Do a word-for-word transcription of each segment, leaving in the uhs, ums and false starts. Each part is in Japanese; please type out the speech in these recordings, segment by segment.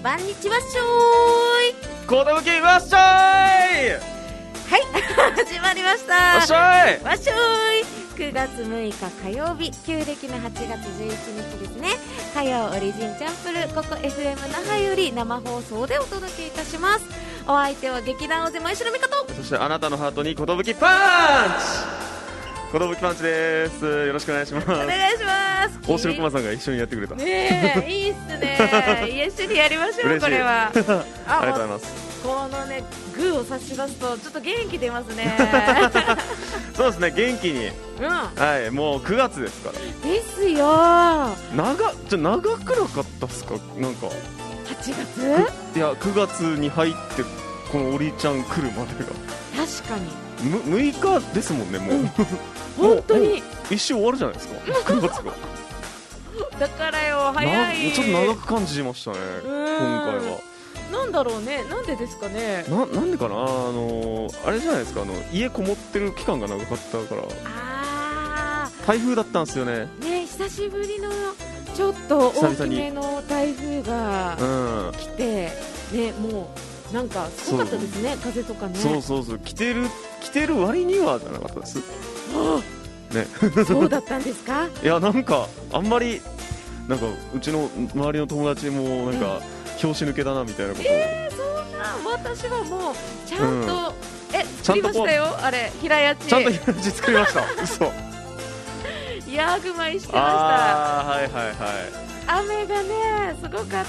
バンニチワッショーいコードブキわっしょーいはい始まりました。 わっしょーいわっしょーいくがつむいか火曜日、旧暦のはちがつじゅういちにちですね。火曜オリジンチャンプル、ここ エフエム 那覇より生放送でお届けいたします。お相手は劇団おぜまいしろみかと、 そしてあなたのハートにコトブキパンチコトブキパンチです。よろしくお願いします。 お願いします。 大城駒さんが一緒にやってくれた。 ねえいいっすね一緒にやりましょう。これはありがとうございます。 このねグーを差し出すとちょっと元気出ますねそうですね、元気に、 うん、 はい、もうくがつですからですよ。 長じゃ長くなかったっすか。なんかはちがついやくがつに入ってこのおりちゃん来るまでが確かにむむいかですもんね。もう、うん、 本当に一周終わるじゃないですかくがつがだからよ早い。 ちょっと長く感じましたね今回は。 なんだろうね、なんでですかね。 な, なんでかな、あのー、あれじゃないですか、あの家こもってる期間が長かったから。 あ台風だったんですよね。 ね、久しぶりのちょっと大きめの台風が来て、うん、ね、もうなんかすごかったですね、風とかね。 そうそうそう、来てる来てる割にはじゃなかったです、 ね、そうだったんですか。 いや、なんかあんまりなんかうちの周りの友達もなんか、うん、拍子抜けだなみたいなことを。 えー、そんな、私はもうちゃんと、うん、え作りましたよ、あれ平屋地。 ちゃんと平屋地作りました嘘ヤーグ舞してました。 あー、はいはいはい。 雨がねすごかった。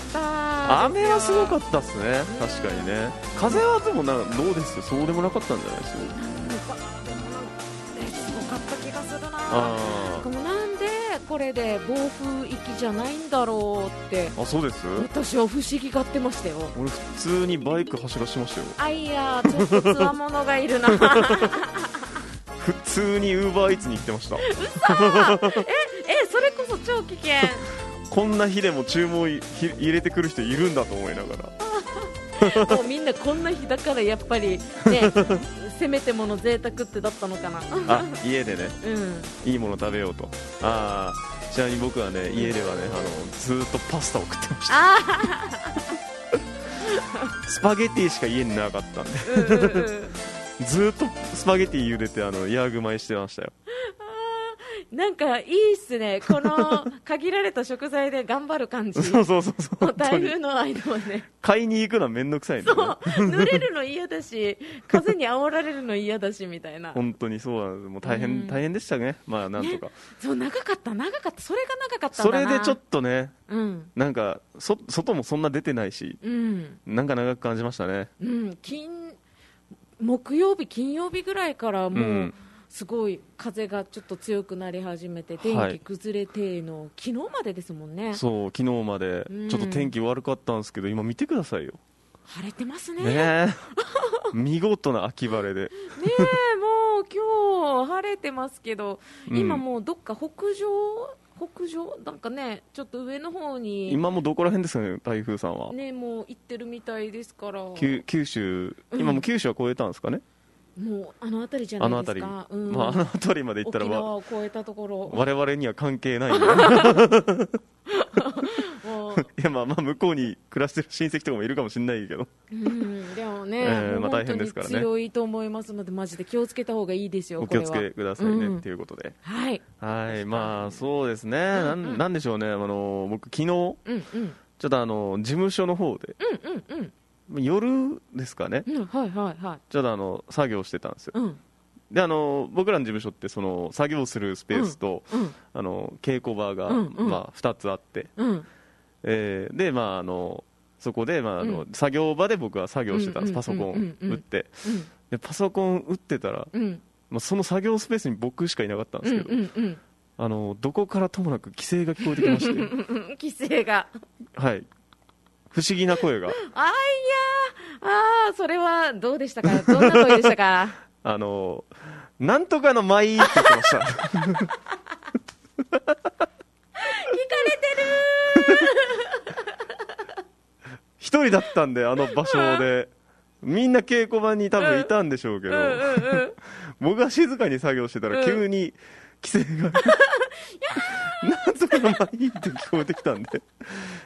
雨はすごかったっすね、確かにね。風はでもなんかどうです、そうでもなかったんじゃないですよ。 なんかでもなんか、ね、すごかった気がするな。 あでもなんでこれで暴風域じゃないんだろうって。 あ、そうです。 私は不思議がってましたよ。 俺普通にバイク走らせましたよ。 あ、いやちょっとつわものがいるな普通にウーバーイーツに行ってました。 嘘ええ、それこそ超危険こんな日でも注文入れてくる人いるんだと思いながらもうみんなこんな日だからやっぱりねせめてもの贅沢ってだったのかなあ、家でね、 うん、 いいもの食べようと。あー、ちなみに僕はね、家ではね、あのずーっとパスタを食ってましたスパゲティしか家になかったんでうんうん、うん、ずーっとスパゲティ茹でてあのヤーグ舞してましたよ。 なんかいいっすね、この限られた食材で頑張る感じそうそうそうそう、 台風の間はね、 買いに行くのはめんどくさいんだ、ね、 そう濡れるの嫌だし風に煽られるの嫌だしみたいな。 本当にそうなんです。もう大変、うん、大変でしたね。まあなんとか、ね、 そう長かった長かった、それが長かったんだな。 それでちょっとね、 うん、なんかそ外もそんな出てないし、うん、なんか長く感じましたね、 うん、金木曜日金曜日ぐらいからもう、うんすごい風がちょっと強くなり始めて天気崩れての、はい、昨日までですもんね。 そう、昨日までちょっと天気悪かったんですけど、うん、今見てくださいよ、 晴れてますね。 ね見事な秋晴れでねえもう今日晴れてますけど、うん、今もうどっか北上北上なんかね、ちょっと上の方に今もどこら辺ですかね、台風さんはね、もう行ってるみたいですから。 九州、今も九州は越えたんですかね、 うん、もうあの辺りじゃないですか。 あの辺り、うん、まあ、あの辺りまで行ったら沖縄を越えたところ我々には関係ないんでいや、まあまあ向こうに暮らしてる親戚とかもいるかもしれないけど、 うん、でもね、えー、まあ大変ですからね。 強いと思いますのでマジで気をつけた方がいいですよ。 お気をつけくださいね、うん、ということで、 はい、 はい、まあそうですね、うんうん、な, なんでしょうね、あの僕昨日、うんうん、ちょっとあの事務所の方で、うんうんうん夜ですかね、 うんはいはいはい、 ちょっとあの作業してたんですよ、うん、であの僕らの事務所ってその作業するスペースと、うんうん、あの稽古場が、うんうん、まあ、ふたつあって、うんえー、で、まあ、あのそこで、まああのうん、作業場で僕は作業してたんです、パソコン打って、うん、でパソコン打ってたら、うんまあ、その作業スペースに僕しかいなかったんですけど、うんうんうん、あのどこからともなく規制が聞こえてきまして規制がはい不思議な声が。 あ、いやあー、それはどうでしたか、どんな声でしたかあのなんとかの舞って言ってました聞かれてる一人だったんで、あの場所でみんな稽古場に多分いたんでしょうけど、うんうんうんうん、僕が静かに作業してたら急に規制が、うん、なんとかの舞って聞こえてきたんで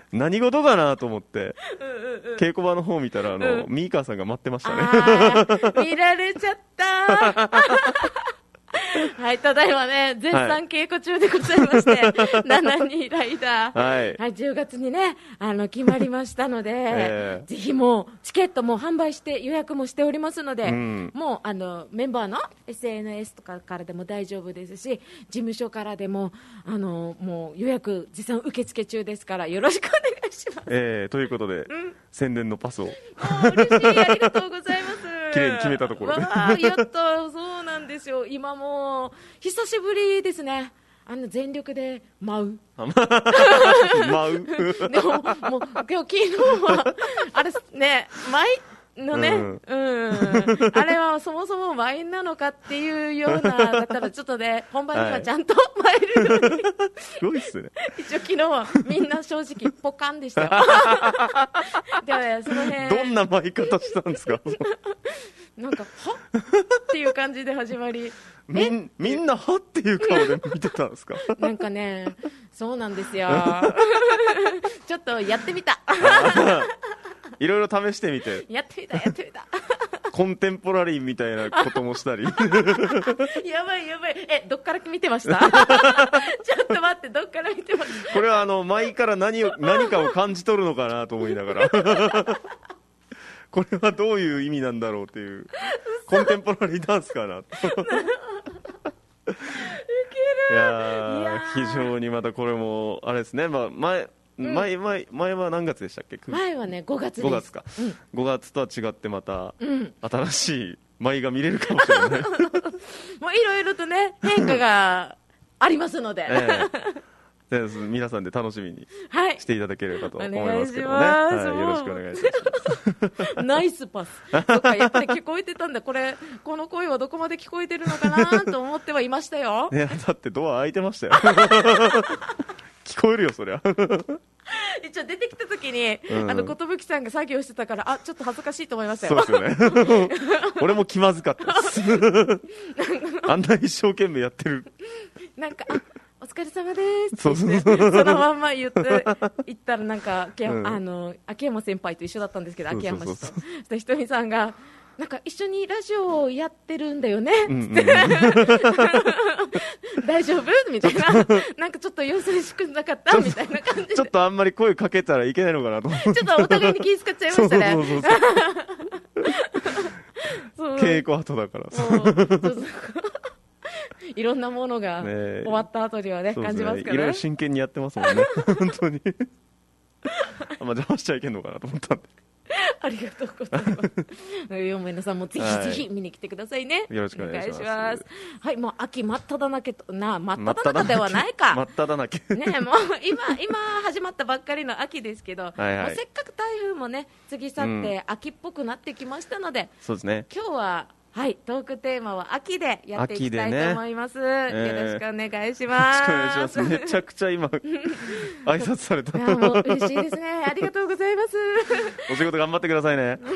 何事かなと思ってうんうん、うん、 稽古場の方見たらあの、 うん、 ミーカーさんが待ってましたね。 あ見られちゃったはい、ただいまね、絶賛稽古中でございまして、はい、しちにんライダー、はいはい、じゅうがつにね、あの決まりましたので、えー、ぜひもうチケットも販売して予約もしておりますので、うん、もうあのメンバーの エスエヌエス とかからでも大丈夫ですし、事務所からでもあのもう予約持参受付中ですからよろしくお願いします。 えー、ということで、うん、宣伝のパスを嬉しい、ありがとうございます。 綺麗に決めたところで、 わやっとそうなんですよ。今もう久しぶりですね。あの全力で舞う舞うでももう今日昨日はあれね舞のね、うん、うん、あれはそもそも舞なのかっていうようなだったらちょっとね本番にはちゃんと舞えるように、はい、 すごいっすね。 一応昨日はみんな正直ポカンでしたよでもねその辺どんな舞い方したんですかなんかはっていう感じで始まりみんみんなはっていう顔で見てたんですかなんかねそうなんですよちょっとやってみたいろいろ試してみてやってみたやってみたコンテンポラリーみたいなこともしたりやばいやばい、えどっから見てましたちょっと待って、どっから見てましたこれはあの舞から何を何かを感じ取るのかなと思いながらこれはどういう意味なんだろうっていうコンテンポラリーダンスかなとウケる。 いやいや非常にまたこれもあれですね、まあ、前前, 前, 前は何月でしたっけ。 前はねごがつです。 ごがつか、うん、ごがつとは違ってまた、うん、新しい舞が見れるかもしれないもういろいろとね変化がありますので、えー、皆さんで楽しみにしていただければと思いますけどね、 はい、 はい、よろしくお願いしますナイスパスそっか、やっぱり聞こえてたんだ。これこの声はどこまで聞こえてるのかなと思ってはいましたよ。 いやだってドア開いてましたよ聞こえるよそりゃ一応出てきた時に、うん、あの寿さんが作業してたから、あちょっと恥ずかしいと思いましたよ。 そうですよね俺も気まずかったですあんな一生懸命やってるなんかあお疲れ様ですって言って、そうそうそうそのまんま言って言ったらなんか、うん、あの秋山先輩と一緒だったんですけど、秋山氏とそしてひとみさんがなんか一緒にラジオをやってるんだよねって、うんうん、大丈夫みたいななんかちょっと様子らしくなかったみたいな感じで、 ちょっとあんまり声かけたらいけないのかなと思ってちょっとお互いに気遣っちゃいましたね。そうそうそうそう稽古後だからそうそうそういろんなものが終わった後にはね、感じますからね。 いろいろ真剣にやってますもんね本当にあんま邪魔しちゃいけんのかなと思ったんでありがとうございますよめなさんもぜひぜひ見に来てくださいね、 はい、よろしくお願いします。 はい、もう秋真っ只中とな真っ只中ではないか真っ只中ね、もう今今始まったばっかりの秋ですけど、はい、はい、もうせっかく台風もね過ぎ去って秋っぽくなってきましたので、うん、 そうですね、 今日ははい、トークテーマは秋でやっていきたいと思います、ね、えー、よろしくお願いします。 よろしくお願いします。めちゃくちゃ今挨拶された。 いやもう嬉しいですね。ありがとうございます。 お仕事頑張ってくださいね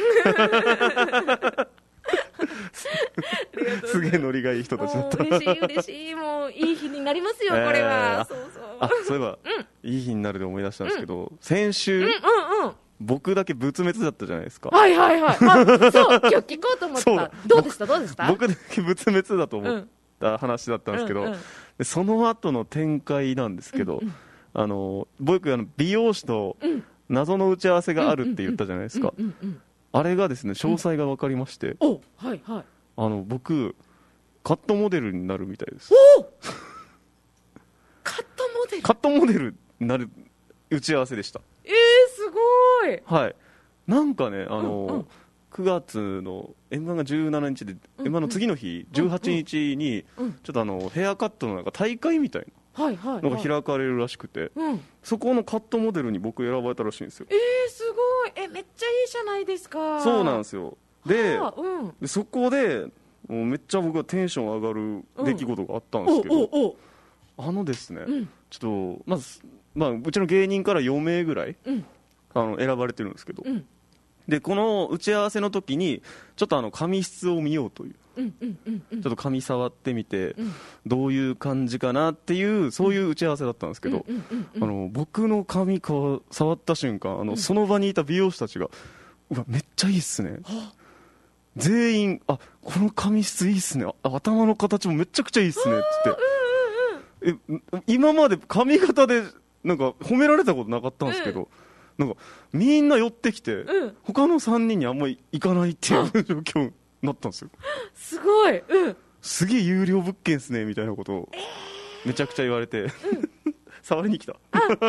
すげえノリがいい人たちだった。 嬉しい嬉しい、もういい日になりますよ、えー、これは。そうそう、 あ、そういえば、うん、いい日になるで思い出したんですけど、うん、先週、うんうんうん、僕だけ仏滅だったじゃないですか。 はいはいはい。あ、そう、今日聞こうと思った。どうでしたどうでした。 僕だけ仏滅だと思った話だったんですけど、うんうんうん、でその後の展開なんですけど、うんうん、あの僕あの美容師と謎の打ち合わせがあるって言ったじゃないですか。あれがですね、詳細が分かりまして、うん、 お、はいはい、 あの僕カットモデルになるみたいです。 おカットモデルカットモデルになる打ち合わせでした。 えー、すごい。 はい、なんかね、あの、うんうん、くがつの エムワン がじゅうしちにちで、うんうん、エムワン の次の日じゅうはちにちにちょっとあのヘアカットのなんか大会みたいなのが開かれるらしくて、はいはいはい、そこのカットモデルに僕選ばれたらしいんですよ。 えー、すごい。え、めっちゃいいじゃないですか。 そうなんですよ。で、 はあ、うん、 でそこでもうめっちゃ僕はテンション上がる出来事があったんですけど、うん、おおおあのですね、うん、ちょっとまず、まあ、うちの芸人からよめいぐらい、うん、あの選ばれてるんですけど、うん、でこの打ち合わせの時にちょっとあの髪質を見ようという、 ちょっと髪触ってみて、うん、どういう感じかなっていうそういう打ち合わせだったんですけど、あの僕の髪か触った瞬間、あの、うん、その場にいた美容師たちがうわめっちゃいいっすね、全員あこの髪質いいっすね、あ頭の形もめちゃくちゃいいっすねって言って、え今まで髪型でなんか褒められたことなかったんですけど、うん、なんかみんな寄ってきて、うん、他のさんにんにあんまり行かないっていう状況になったんですよ。 すごい、うん、すげえ有料物件っすねみたいなことをめちゃくちゃ言われて、うん、触りに来た。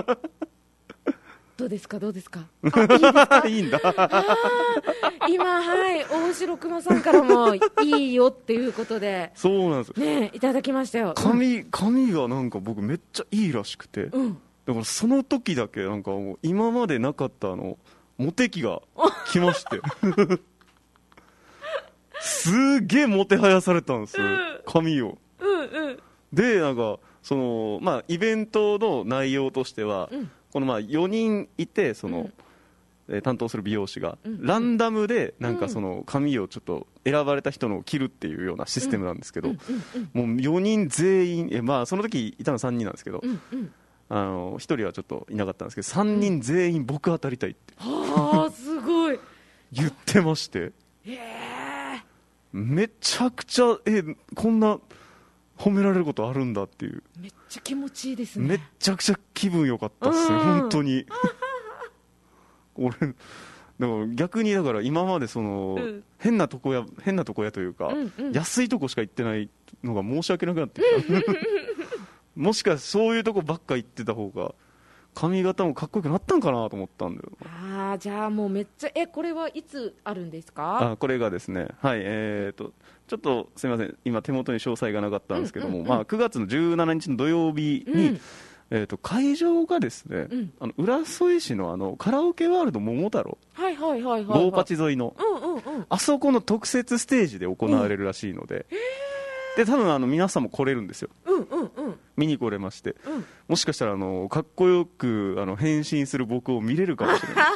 どうですかどうですか、あいいですかいいんだ今、はい、大城熊さんからもいいよっていうことでそうなんですよ、 ね、いただきましたよ。 髪、うん、髪がなんか僕めっちゃいいらしくて、うん、だからその時だけなんかもう今までなかったあのモテ期が来ましてすげえもてはやされたんですよ、うん、髪を、うんうん、でなんかその、まあ、イベントの内容としては、うん、このまあよにんいてその、うん、えー、担当する美容師が、うん、ランダムでなんかその髪をちょっと選ばれた人のを切るっていうようなシステムなんですけど、うんうんうん、もうよにん全員、え、まあ、その時いたのさんにんなんですけど、うんうん、あのひとりはちょっといなかったんですけどさんにん全員僕当たりたいって、 うん、はあすごい言ってまして、へえめちゃくちゃえこんな褒められることあるんだっていう、 めっちゃ気持ちいいですね。 めっちゃくちゃ気分良かったっすね、本当に俺だから逆にだから今までその、うん、変なとこや変なとこやというか、うんうん、安いとこしか行ってないのが申し訳なくなってきたもしかそういうとこばっか行ってた方が髪型もかっこよくなったんかなと思ったんだよ。 ああじゃあもうめっちゃえこれはいつあるんですか。 あこれがですねはいえーとちょっとすみません今手元に詳細がなかったんですけども、うんうんうんまあ、くがつのじゅうしちにちの土曜日に、うんえー、と会場がですね、うん、あの浦添市 の, あのカラオケワールド桃太郎はいはいはいはい、はい、 大町沿いの、うんうんうん、あそこの特設ステージで行われるらしいので、うんで多分あの皆さんも来れるんですよ、うんうんうん、見に来れまして、うん、もしかしたらあのかっこよくあの変身する僕を見れるかもしれない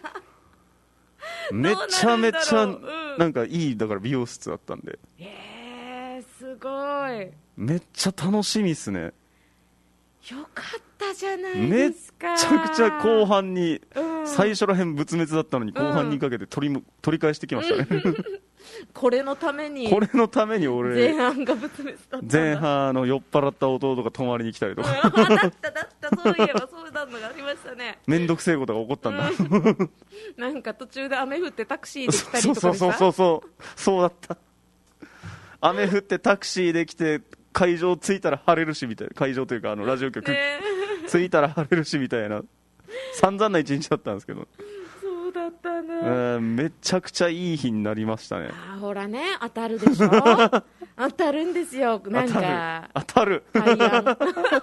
めちゃめちゃなんかいいだから美容室だったんで、 えー、すごいめっちゃ楽しみっすね。 よかったじゃないですか。 めちゃくちゃ後半に、うん、最初らへん仏滅だったのに後半にかけて取り、取り返してきましたね、うんこれのためにこれのために俺前半が仏滅だったんだ。 前半の酔っ払った弟が泊まりに来たりとか、 うん、だっただったそういえばそうだのがありましたね。 めんどくせえことが起こったんだ、うん、 なんか途中で雨降ってタクシーで来たりとかでさそうそうそうそうそうだった雨降ってタクシーで来て会場着いたら晴れるしみたいな、会場というかあのラジオ局、ね、着いたら晴れるしみたいな散々な一日だったんですけどそうだったね、 えー、めちゃくちゃいい日になりましたね。 あほらね当たるでしょ当たるんですよなんか当たる当たる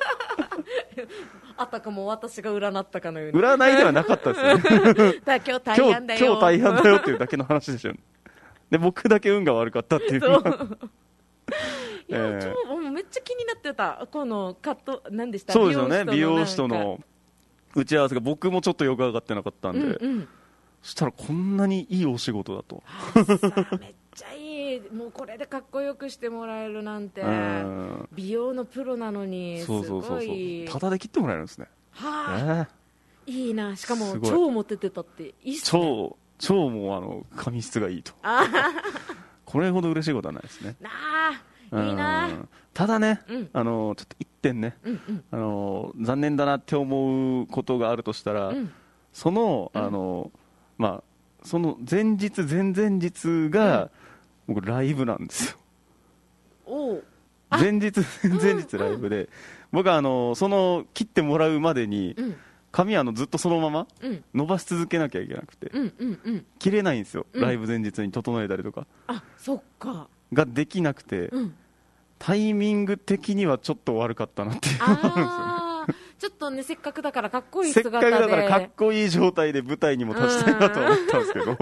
あたかも私が占ったかのように占いではなかったですねだ今日大半だよ今日大半だよっていうだけの話でしょで僕だけ運が悪かったっていうそういや、えー、 もうめっちゃ気になってたこのカット何でしたそうですよね美容師との打ち合わせが僕もちょっとよく分かってなかったんで、うんうん、そしたらこんなにいいお仕事だとめっちゃいいもうこれでかっこよくしてもらえるなんて美容のプロなのにすごいそうそうそうそうタダで切ってもらえるんですねはあ、えー、いいなしかも超モテてたっていいっすね超超もうあの髪質がいいとこれほど嬉しいことはないですねなあいいなただね、うん、あのちょっと一点ね、うんうん、あの残念だなって思うことがあるとしたら、うん、そのあの、うん、まあその前日前々日が、うん、僕ライブなんですよお前日前々日ライブで、うんうん、僕はあのその切ってもらうまでに、うん、髪あのずっとそのまま伸ばし続けなきゃいけなくて、うんうんうん、切れないんですよ、うん、ライブ前日に整えたりとかあそっかができなくて、うん、タイミング的にはちょっと悪かったなっていうのがあるんですよねちょっとねせっかくだからかっこいい姿でせっかくだからかっこいい状態で舞台にも立ちたいなと思ったんですけど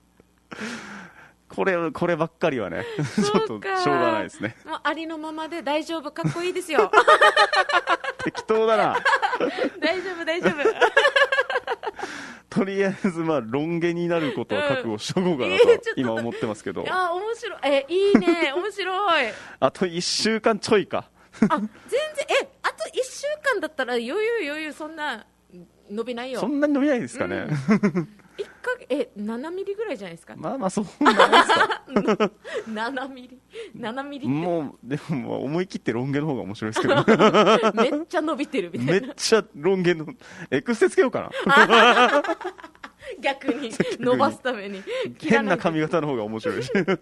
これこればっかりはねちょっとしょうがないですねもうありのままで大丈夫かっこいいですよ適当だな大丈夫大丈夫とりあえずまあロン毛になることは覚悟しとこうかなと今思ってますけど、 いや面白い、えいいね面白いあといっしゅうかんちょいかあ全然えあといっしゅうかんだったら余裕余裕そんな伸びないよ。 そんなに伸びないですかね、 うんいっかえななミリぐらいじゃないですか。 まあまあそんなですかななミリななミリってもうでももう思い切ってロン毛の方が面白いですけどめっちゃ伸びてるみためいなっちゃロン毛のエクステつけようかな逆に伸ばすために変な髪型の方が面白いし絶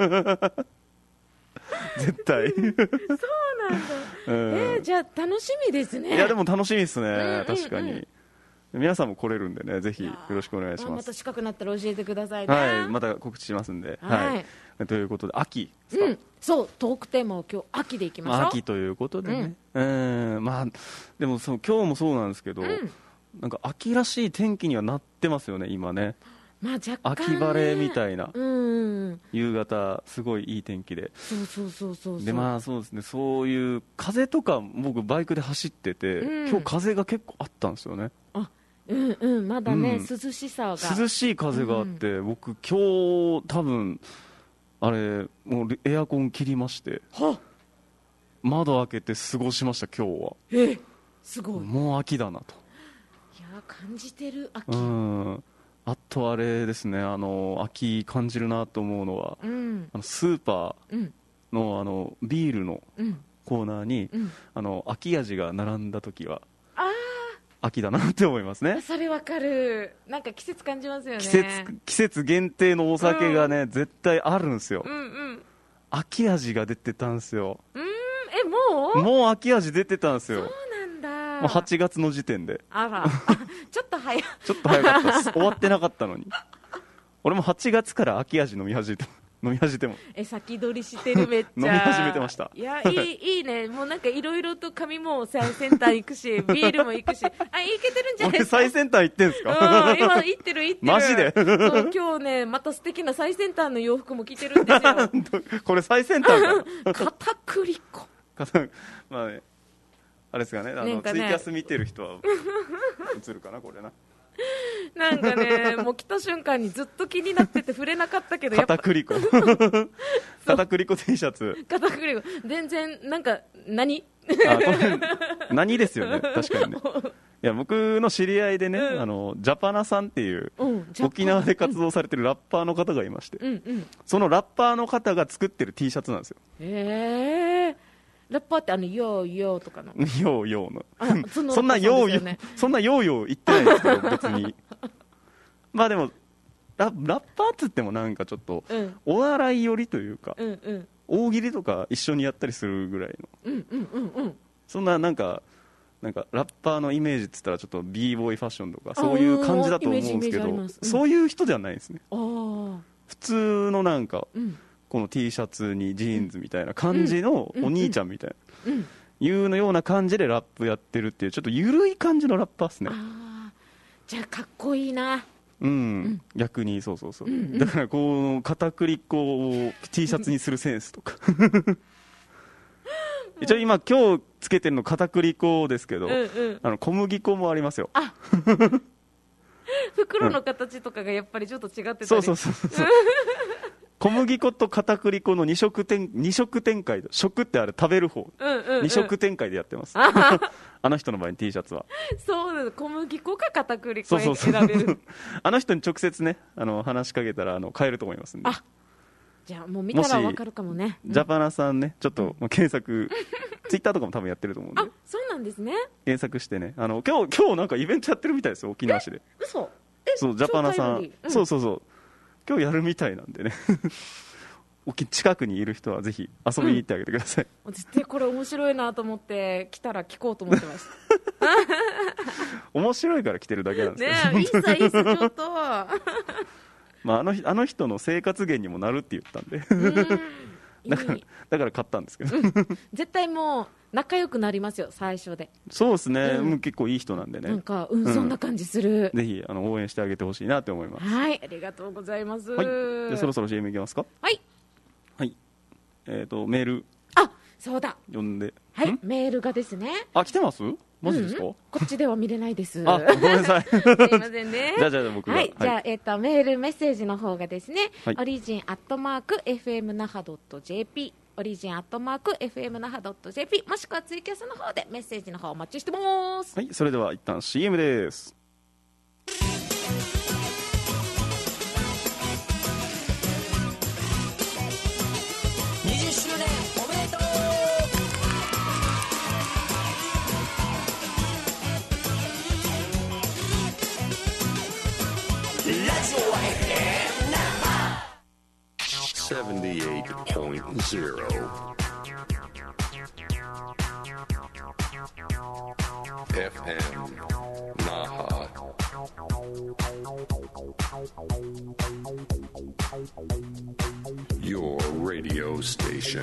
対そうなんだ、うん、えー、じゃあ楽しみですね。 いやでも楽しみですね、 うんうんうん、 確かに皆さんも来れるんでね、ぜひよろしくお願いします。 また近くなったら教えてくださいね。 はい、また告知しますんで、はい、はい、ということで秋ですか、 うん、そうトークテーマを今日秋でいきましょう、 まあ、秋ということでね、うん、うんまあでもそう今日もそうなんですけど、うん、なんか秋らしい天気にはなってますよね今ね。 まあ若干ね、 秋晴れみたいな、 うん、 夕方すごいいい天気で、 そうそうそうそうでまあそうですね、そういう風とか僕バイクで走ってて、うん、今日風が結構あったんですよね。 あうんうん、まだね、うん、涼しさが涼しい風があって、うん、僕今日多分あれもうエアコン切りまして窓開けて過ごしました。今日はえすごい、 もう秋だなと。 いや感じてる秋、 うん、あとあれですね、あの秋感じるなと思うのは、うん、あのスーパー の, あのビールのコーナーに、うん、あの秋味が並んだ時はあ秋だなって思いますね。 それわかる、なんか季節感じますよね。 季節季節限定のお酒がね、うん、絶対あるんですよ、うんうん、秋味が出てたんですよ。 うんえもうもう秋味出てたんですよ。 そうなんだ、 もうはちがつの時点で。 あらちょっと早ちょっと早かったです終わってなかったのに俺もはちがつから秋味飲み始めて飲み始めてもえ先取りしてるめっちゃ飲み始めてました。 いやいいいいね、もうなんかいろいろと髪も最先端行くしビールも行くし、あいけてるんじゃないですか。 俺最先端行ってんすか、 うん、今行ってる行ってるマジでそう今日ねまた素敵な最先端の洋服も着てるんですよこれ最先端か片栗粉まあねあれですかね、あのねツイキャス見てる人は映るかなこれななんかねもう来た瞬間にずっと気になってて触れなかったけどやっぱ片栗粉片栗粉 T シャツ片栗粉全然なんか何あこれ何ですよね確かにね。いや僕の知り合いでね、うん、あのジャパナさんっていう、うん、沖縄で活動されてるラッパーの方がいまして、うんうん、そのラッパーの方が作ってる T シャツなんですよ。 へえー、ラッパーってあのヨーヨーとかのヨーヨーのあ そ, のそんなヨーヨーそんなヨーヨー言ってないんですけど別にまあでも ラ, ラッパーっつってもなんかちょっとお笑い寄りというか、うんうん、大喜利とか一緒にやったりするぐらいの、うんうんうんうん、そんななんかなんかラッパーのイメージっつったらちょっと b ボーイファッションとかそういう感じだと思うんですけど、うん、そういう人ではないですね。あ普通のなんか、うん、この T シャツにジーンズみたいな感じのお兄ちゃんみたいな、うんうん、いうのような感じでラップやってるっていうちょっと緩い感じのラッパーっすね。 あじゃあかっこいいな。 うん、うん、逆にそうそうそう、うんうん、だからこう片栗粉を T シャツにするセンスとか一応今今日つけてるの片栗粉ですけど、うんうん、あの小麦粉もありますよ。あ袋の形とかがやっぱりちょっと違ってたり、うん、 そうそうそうそう小麦粉と片栗粉の二色展二色展開で、食ってあれ食べる方、うんうんうん、二色展開でやってますあの人の場合に T シャツはそうです。小麦粉か片栗粉選べる。そうそうそうあの人に直接ねあの話しかけたらあの買えると思いますんで。 あじゃあもう見たら分かるかもね。 ジャパナさんねちょっと、うん、検索ツイッターとかも多分やってると思うんで。 あそうなんですね。 検索してねあの今日今日なんかイベントやってるみたいですよ沖縄市で。 え嘘えそうジャパナさん、うん、そうそうそう今日やるみたいなんでね近くにいる人はぜひ遊びに行ってあげてください、 うん、絶対これ面白いなと思って来たら聞こうと思ってます面白いから来てるだけなんですけどね。いいさいいさちょっとまあ、あのあの人の生活源にもなるって言ったんでうんだからだから買ったんですけど、うん、 絶対もう仲良くなりますよ最初で。 そうですね、うん、結構いい人なんでねなんか、うんうん、そんな感じする。 ぜひあの応援してあげてほしいなと思います。 はいありがとうございます、 はい、でそろそろ シーエム いきますか。 はいはい、えーとメールあそうだ読んではいメールがですねあ来てますマジですか？ うん、こっちでは見れないです。 あ、ごめんなさい。すいませんね。 じゃあじゃあ僕が。 はい、じゃあ、えっと、メール、メッセージの方がですね、 はい、 オリジンアットマーク エフエム那覇 .jp、オリジンアットマーク エフエム那覇 .jp、もしくはツイキャスの方でメッセージの方お待ちしてます。 はい、それでは一旦 シーエム です。 にじゅっしゅうねんおめでとう。ラジオは エフエム 那覇セブンティエイトポイントゼロ エフエム 那覇 Your radio station。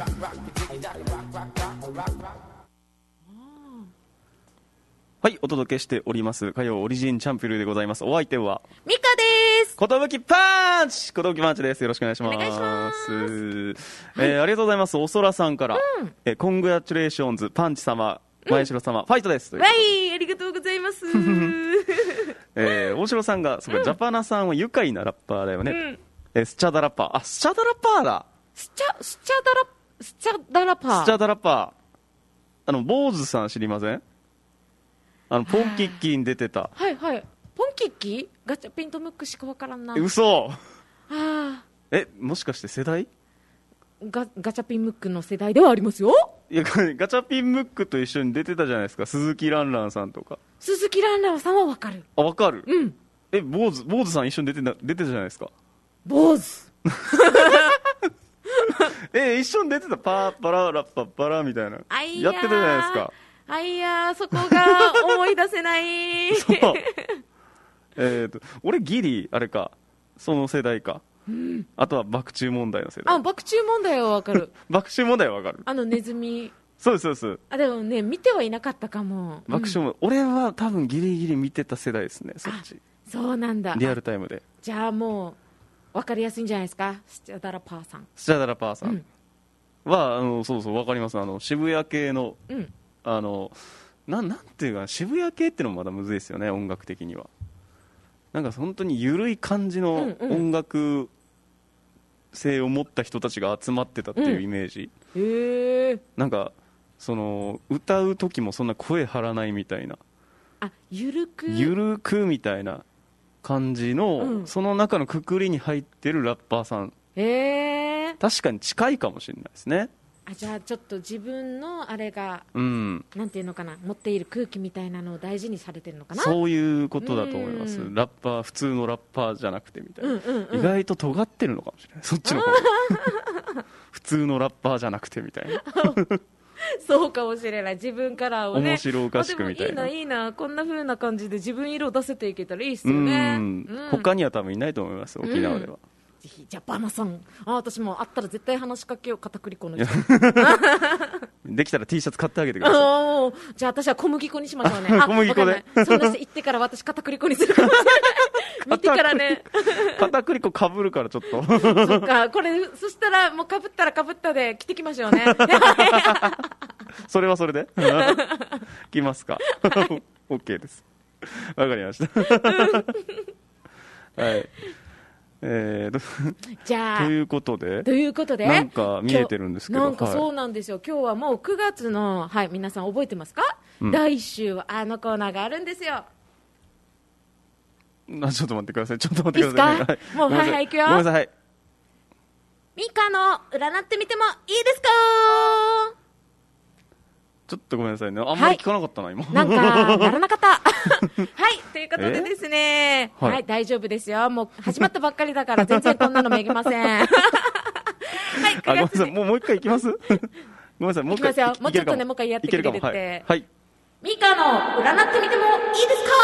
はい、お届けしております火曜オリジンチャンピルでございます。お相手はミカです。 ことぶきパンチことぶきパンチです。よろしくお願いします。 お願いします。 えー、ありがとうございます。おそらさんから、 うん、 えー、コングラチュレーションズパンチ様前城様、うん、ファイトです。 わい、ありがとうございます。 えー、大城さんが、そうか、うん、ジャパナさんは愉快なラッパーだよね。うん、えー、スチャダラッパー。あ、スチャダラッパーだ。 スチャ、スチャダラ、スチャダラッパー。 スチャダラッパー。あの、坊主さん知りません？あの、ポンキッキーに出てた。 はいはい。ポンキッキー？ガチャピンとムックしかわからんな。 嘘。 ああ。 え、もしかして世代？ ガ, ガチャピンムックの世代ではありますよ。 いや、ガチャピンムックと一緒に出てたじゃないですか。鈴木蘭蘭さんとか。 鈴木蘭蘭さんはわかる。 あ、わかる。 うん。 え、坊主、坊主さん一緒に出てな、出てたじゃないですか。 坊主。 え、一緒に出てた。パーパララッパパラみたいな。 あいややってたじゃないですか。 あいやー、そこが思い出せない。 そう。えっと、俺ギリ、あれか、その世代か。うん、あとは爆注問題の世代。 あ、爆注問題はわかる。 爆注問題はわかる。 あのネズミ。 そうですそうです。 あ、でもね、見てはいなかったかも。 爆注問題、うん、俺は多分ギリギリ見てた世代ですね、そっち。 そうなんだ。 リアルタイムで。 じゃあもう、わかりやすいんじゃないですか、スチャダラパーさん。 スチャダラパーさん、うん、は、あの、そうそう、わかります。あの、渋谷系の、うん、あの、な, なんていうか、渋谷系ってのもまだむずいですよね、音楽的には。なんか本当に緩い感じの音楽性を持った人たちが集まってたっていうイメージ、 うん、へー。 なんかその歌う時もそんな声張らないみたいな、 あ、ゆるくゆるくみたいな感じの、うん、その中のくくりに入ってるラッパーさん、 へー。 確かに近いかもしれないですね。 あ、じゃあちょっと自分のあれが、 うん、 なんていうのかな、持っている空気みたいなのを大事にされてるのかな。 そういうことだと思います。ラッパー、普通のラッパーじゃなくてみたいな、うんうんうん、意外と尖ってるのかもしれない、そっちの方普通のラッパーじゃなくてみたいなそうかもしれない。自分カラーをね、 面白おかしくみたいな。 いいな、いいな、こんな風な感じで自分色を出せていけたらいいっすよね。うん、 うん、他には多分いないと思います、沖縄では。うん、 ぜひ、じゃあバナさん、あ、私もあったら絶対話しかけよう、片栗粉の人できたら T シャツ買ってあげてください。じゃあ私は小麦粉にしましょうね。あ、 小麦粉でそんなして言ってから私片栗粉にするかもしれない見てからね片栗粉かぶるからちょっとそっか、これそしたらもうかぶったらかぶったで着てきましょうねそれはそれで着ますか、はい、OK です、わかりましたはい、えー、 じゃあということでということでなんか見えてるんですけど、 なんかそうなんですよ、はい、今日はもうくがつの、はい、皆さん覚えてますか、うん、だいいっ週はあのコーナーがあるんですよ。 あ、ちょっと待ってください、ちょっと待ってください。いいですか、もうはいはい、いくよ。 ごめんなさい。 ミカの占ってみてもいいですか。 ちょっとごめんなさいね、あんまり聞かなかったな、はい、今。 なんか、ならなかった。はい、ということでですね、はい、はい、大丈夫ですよ。もう始まったばっかりだから、全然こんなのめげません。はい、 あ、ごめんなさい、もう、もう一回いきますごめんなさい、もう一回。 いきますよ。もうちょっとね、もう一回やってくれるって。はい。 はい、 ミカの占ってみてもいいですか。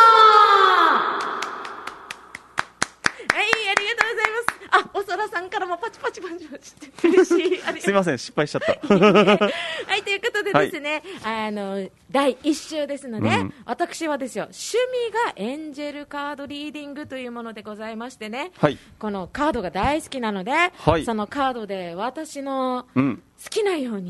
はい、ありがとうございます。あ、おそらさんからもパチパチパチパチって嬉しい。 すいません、失敗しちゃった。 はい、ということでですね、はい、あの、だいいっ週ですので、うん、私はですよ、趣味がエンジェルカードリーディングというものでございましてね、はい、このカードが大好きなので、はい、そのカードで私の好きなように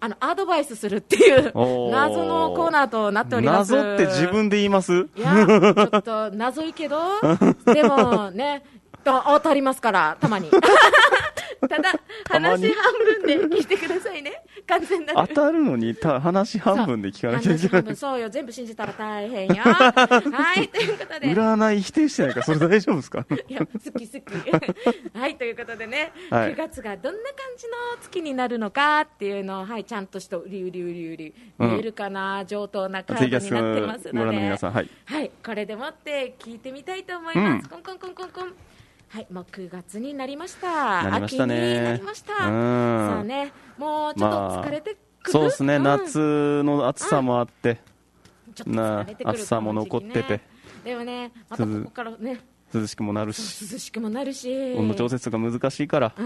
あのアドバイスするっていう謎のコーナーとなっております。 謎って自分で言います？ いや、ちょっと謎いけどでもね、当たりますからたまにただ話半分で聞いてくださいね。完全なる当たるのにた話半分で聞かなきゃいけない。 そうよ、全部信じたら大変よはいということで、 占い否定してないからそれ大丈夫ですか？ いや好き好きはいということでね、はい、くがつがどんな感じの月になるのかっていうのを、はい、ちゃんとしたうりうりうりうり見えるかな、うん、上等なカードになってますので、ご覧の皆さん、はい、はい、これでもって聞いてみたいと思います、うん、コンコンコンコンコン。はい、もうくがつになりました。 なりましたね。 秋になりました。さあね、もうちょっと疲れてくる、まあ、 そうですね、うん、夏の暑さもあって、 うん、ちょっと疲れてくる、 暑さも残ってて、 でもね、またここからね、 涼しくもなるし、 涼しくもなるし、 温度調節が難しいから、うん、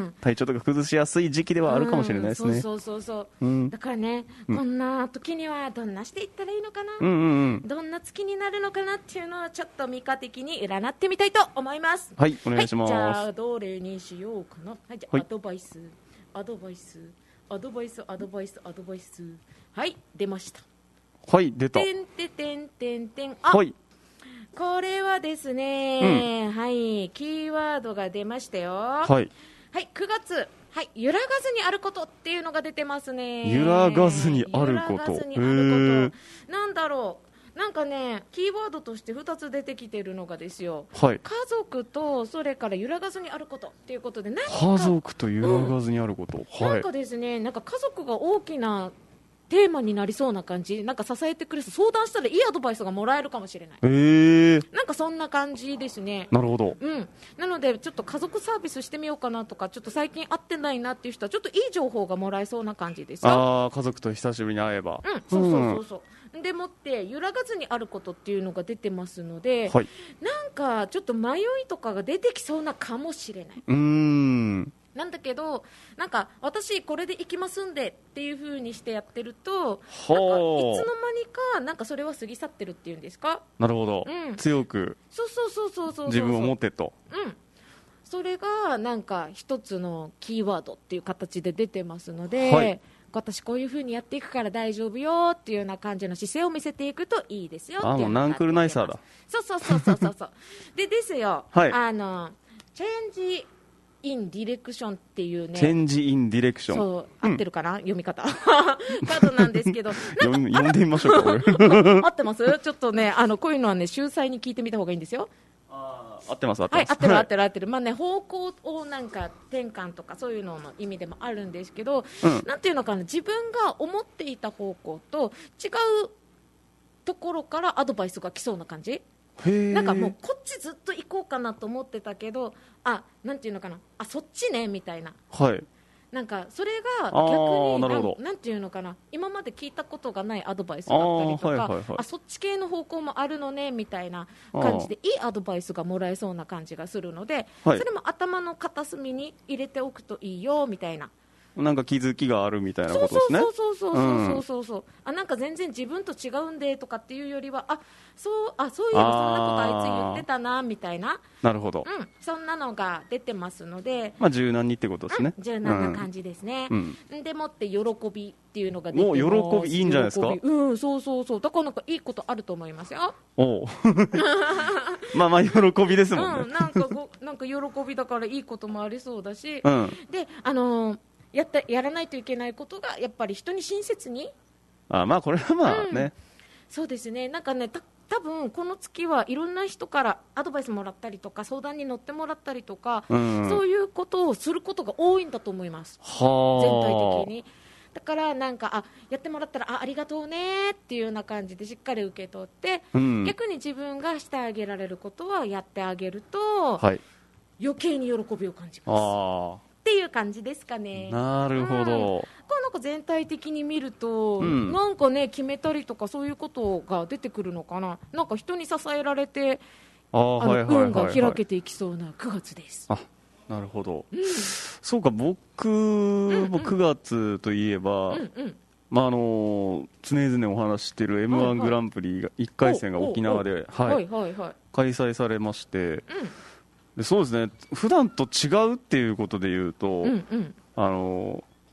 体調とか崩しやすい時期ではあるかもしれないですね。うん、 そうそうそうそう、うん、だからね、うん、こんな時にはどんなしていったらいいのかな、 うんうんうん、 どんな月になるのかなっていうのをちょっとミカ的に占ってみたいと思います。 はい、お願いします。 はい、じゃあどれにしようかな。はい、じゃあ、はい、アドバイスアドバイスアドバイスアドバイスアドバイス、はい出ました。 はい、出た。 てんててんてんてん、あ、はい、これはですね、うん、はい、キーワードが出ましたよ。はい、はい、くがつ、はい、揺らがずにあることっていうのが出てますね。 揺らがずにあること、揺らがずにあること、 なんだろう、なんかね、キーワードとしてふたつ出てきてるのがですよ、 はい、 家族とそれから揺らがずにあることっていうことで、なんか家族と揺らがずにあること、 うん、はい、なんかですね、なんか家族が大きなテーマになりそうな感じ、なんか支えてくれそう、相談したらいいアドバイスがもらえるかもしれない、 えー、 なんかそんな感じですね。 なるほど、 うん、なのでちょっと家族サービスしてみようかなとか、ちょっと最近会ってないなっていう人はちょっといい情報がもらえそうな感じですよ。 あ、家族と久しぶりに会えば、 うん、そうそうそうそう、うん、でもって揺らがずにあることっていうのが出てますので、はい、なんかちょっと迷いとかが出てきそうなかもしれない。 うーん、 なんだけど、なんか私これで行きますんでっていう風にしてやってると、なんかいつの間にかなんかそれは過ぎ去ってるっていうんですか。 なるほど、うん、強くそうそうそうそうそう自分を持ってと、 うん、それがなんか一つのキーワードっていう形で出てますので、はい、私こういう風にやっていくから大丈夫よっていうような感じの姿勢を見せていくといいですよっていう。 あ、もうナンクルナイサーだ。 そうそうそうそうそうそうでですよ、 はい、 あのチェンジインディレクションっていうね、 チェンジインディレクション、 そう、合ってるかな、うん、読み方カードなんですけど読んでみましょうか合ってます？ちょっとね、あのこういうのはね、秀才に聞いてみた方がいいんですよ。 あ、合ってます、合ってます、はい、 合ってる合ってる合ってる、まあね、方向をなんか転換とかそういうのの意味でもあるんですけど、うん、なんていうのかな、自分が思っていた方向と違うところからアドバイスが来そうな感じ。なんかもうこっちずっと行こうかなと思ってたけど、あ、なんていうのかな、あ、そっちねみたいな、 はい、 なんかそれが逆に な, な, なんていうのかな、今まで聞いたことがないアドバイスだったりとか、あ、はいはいはい、あ、そっち系の方向もあるのねみたいな感じでいいアドバイスがもらえそうな感じがするので、はい、それも頭の片隅に入れておくといいよみたいな、 なんか気づきがあるみたいなことですね。 そうそうそうそうそうそう、うん、あ、なんか全然自分と違うんでとかっていうよりは、あ、そう、あ、そういえばそんなことあいつ言ってたなみたいな、 なるほど、 うん、そんなのが出てますので、 まあ、柔軟にってことですね、 うん、柔軟な感じですね、うん、でもって喜びっていうのが出てます。もう喜びいいんじゃないですか。 うん、そうそうそう、だからなんかいいことあると思いますよ。 おうまあまあ喜びですもんね、 うん、なんかごなんか喜びだからいいこともありそうだし、うん、で、あのーや, ったやらないといけないことがやっぱり人に親切に、 あ、まあこれはまあね、うん、 そうですね、なんかね、た多分この月はいろんな人からアドバイスもらったりとか相談に乗ってもらったりとか、うん、そういうことをすることが多いんだと思います、は全体的に。だからなんか、あ、やってもらったら あ, ありがとうねっていうような感じでしっかり受け取って、うん、逆に自分がしてあげられることはやってあげると、はい、余計に喜びを感じます。あっていう感じですかね。 なるほど、うん、これなんか全体的に見ると、うん、なんかね、決めたりとかそういうことが出てくるのかな。なんか人に支えられて、あの、はいはいはいはい、運が開けていきそうなくがつです。 あ、なるほど、うん、そうか、僕もくがつといえば、うんうん、まああの常々お話している エムワン グランプリがいっかい戦が沖縄で、はいはいはいはい、開催されまして、うん、でそうですね、普段と違うっていうことでいうと、うんうん、あの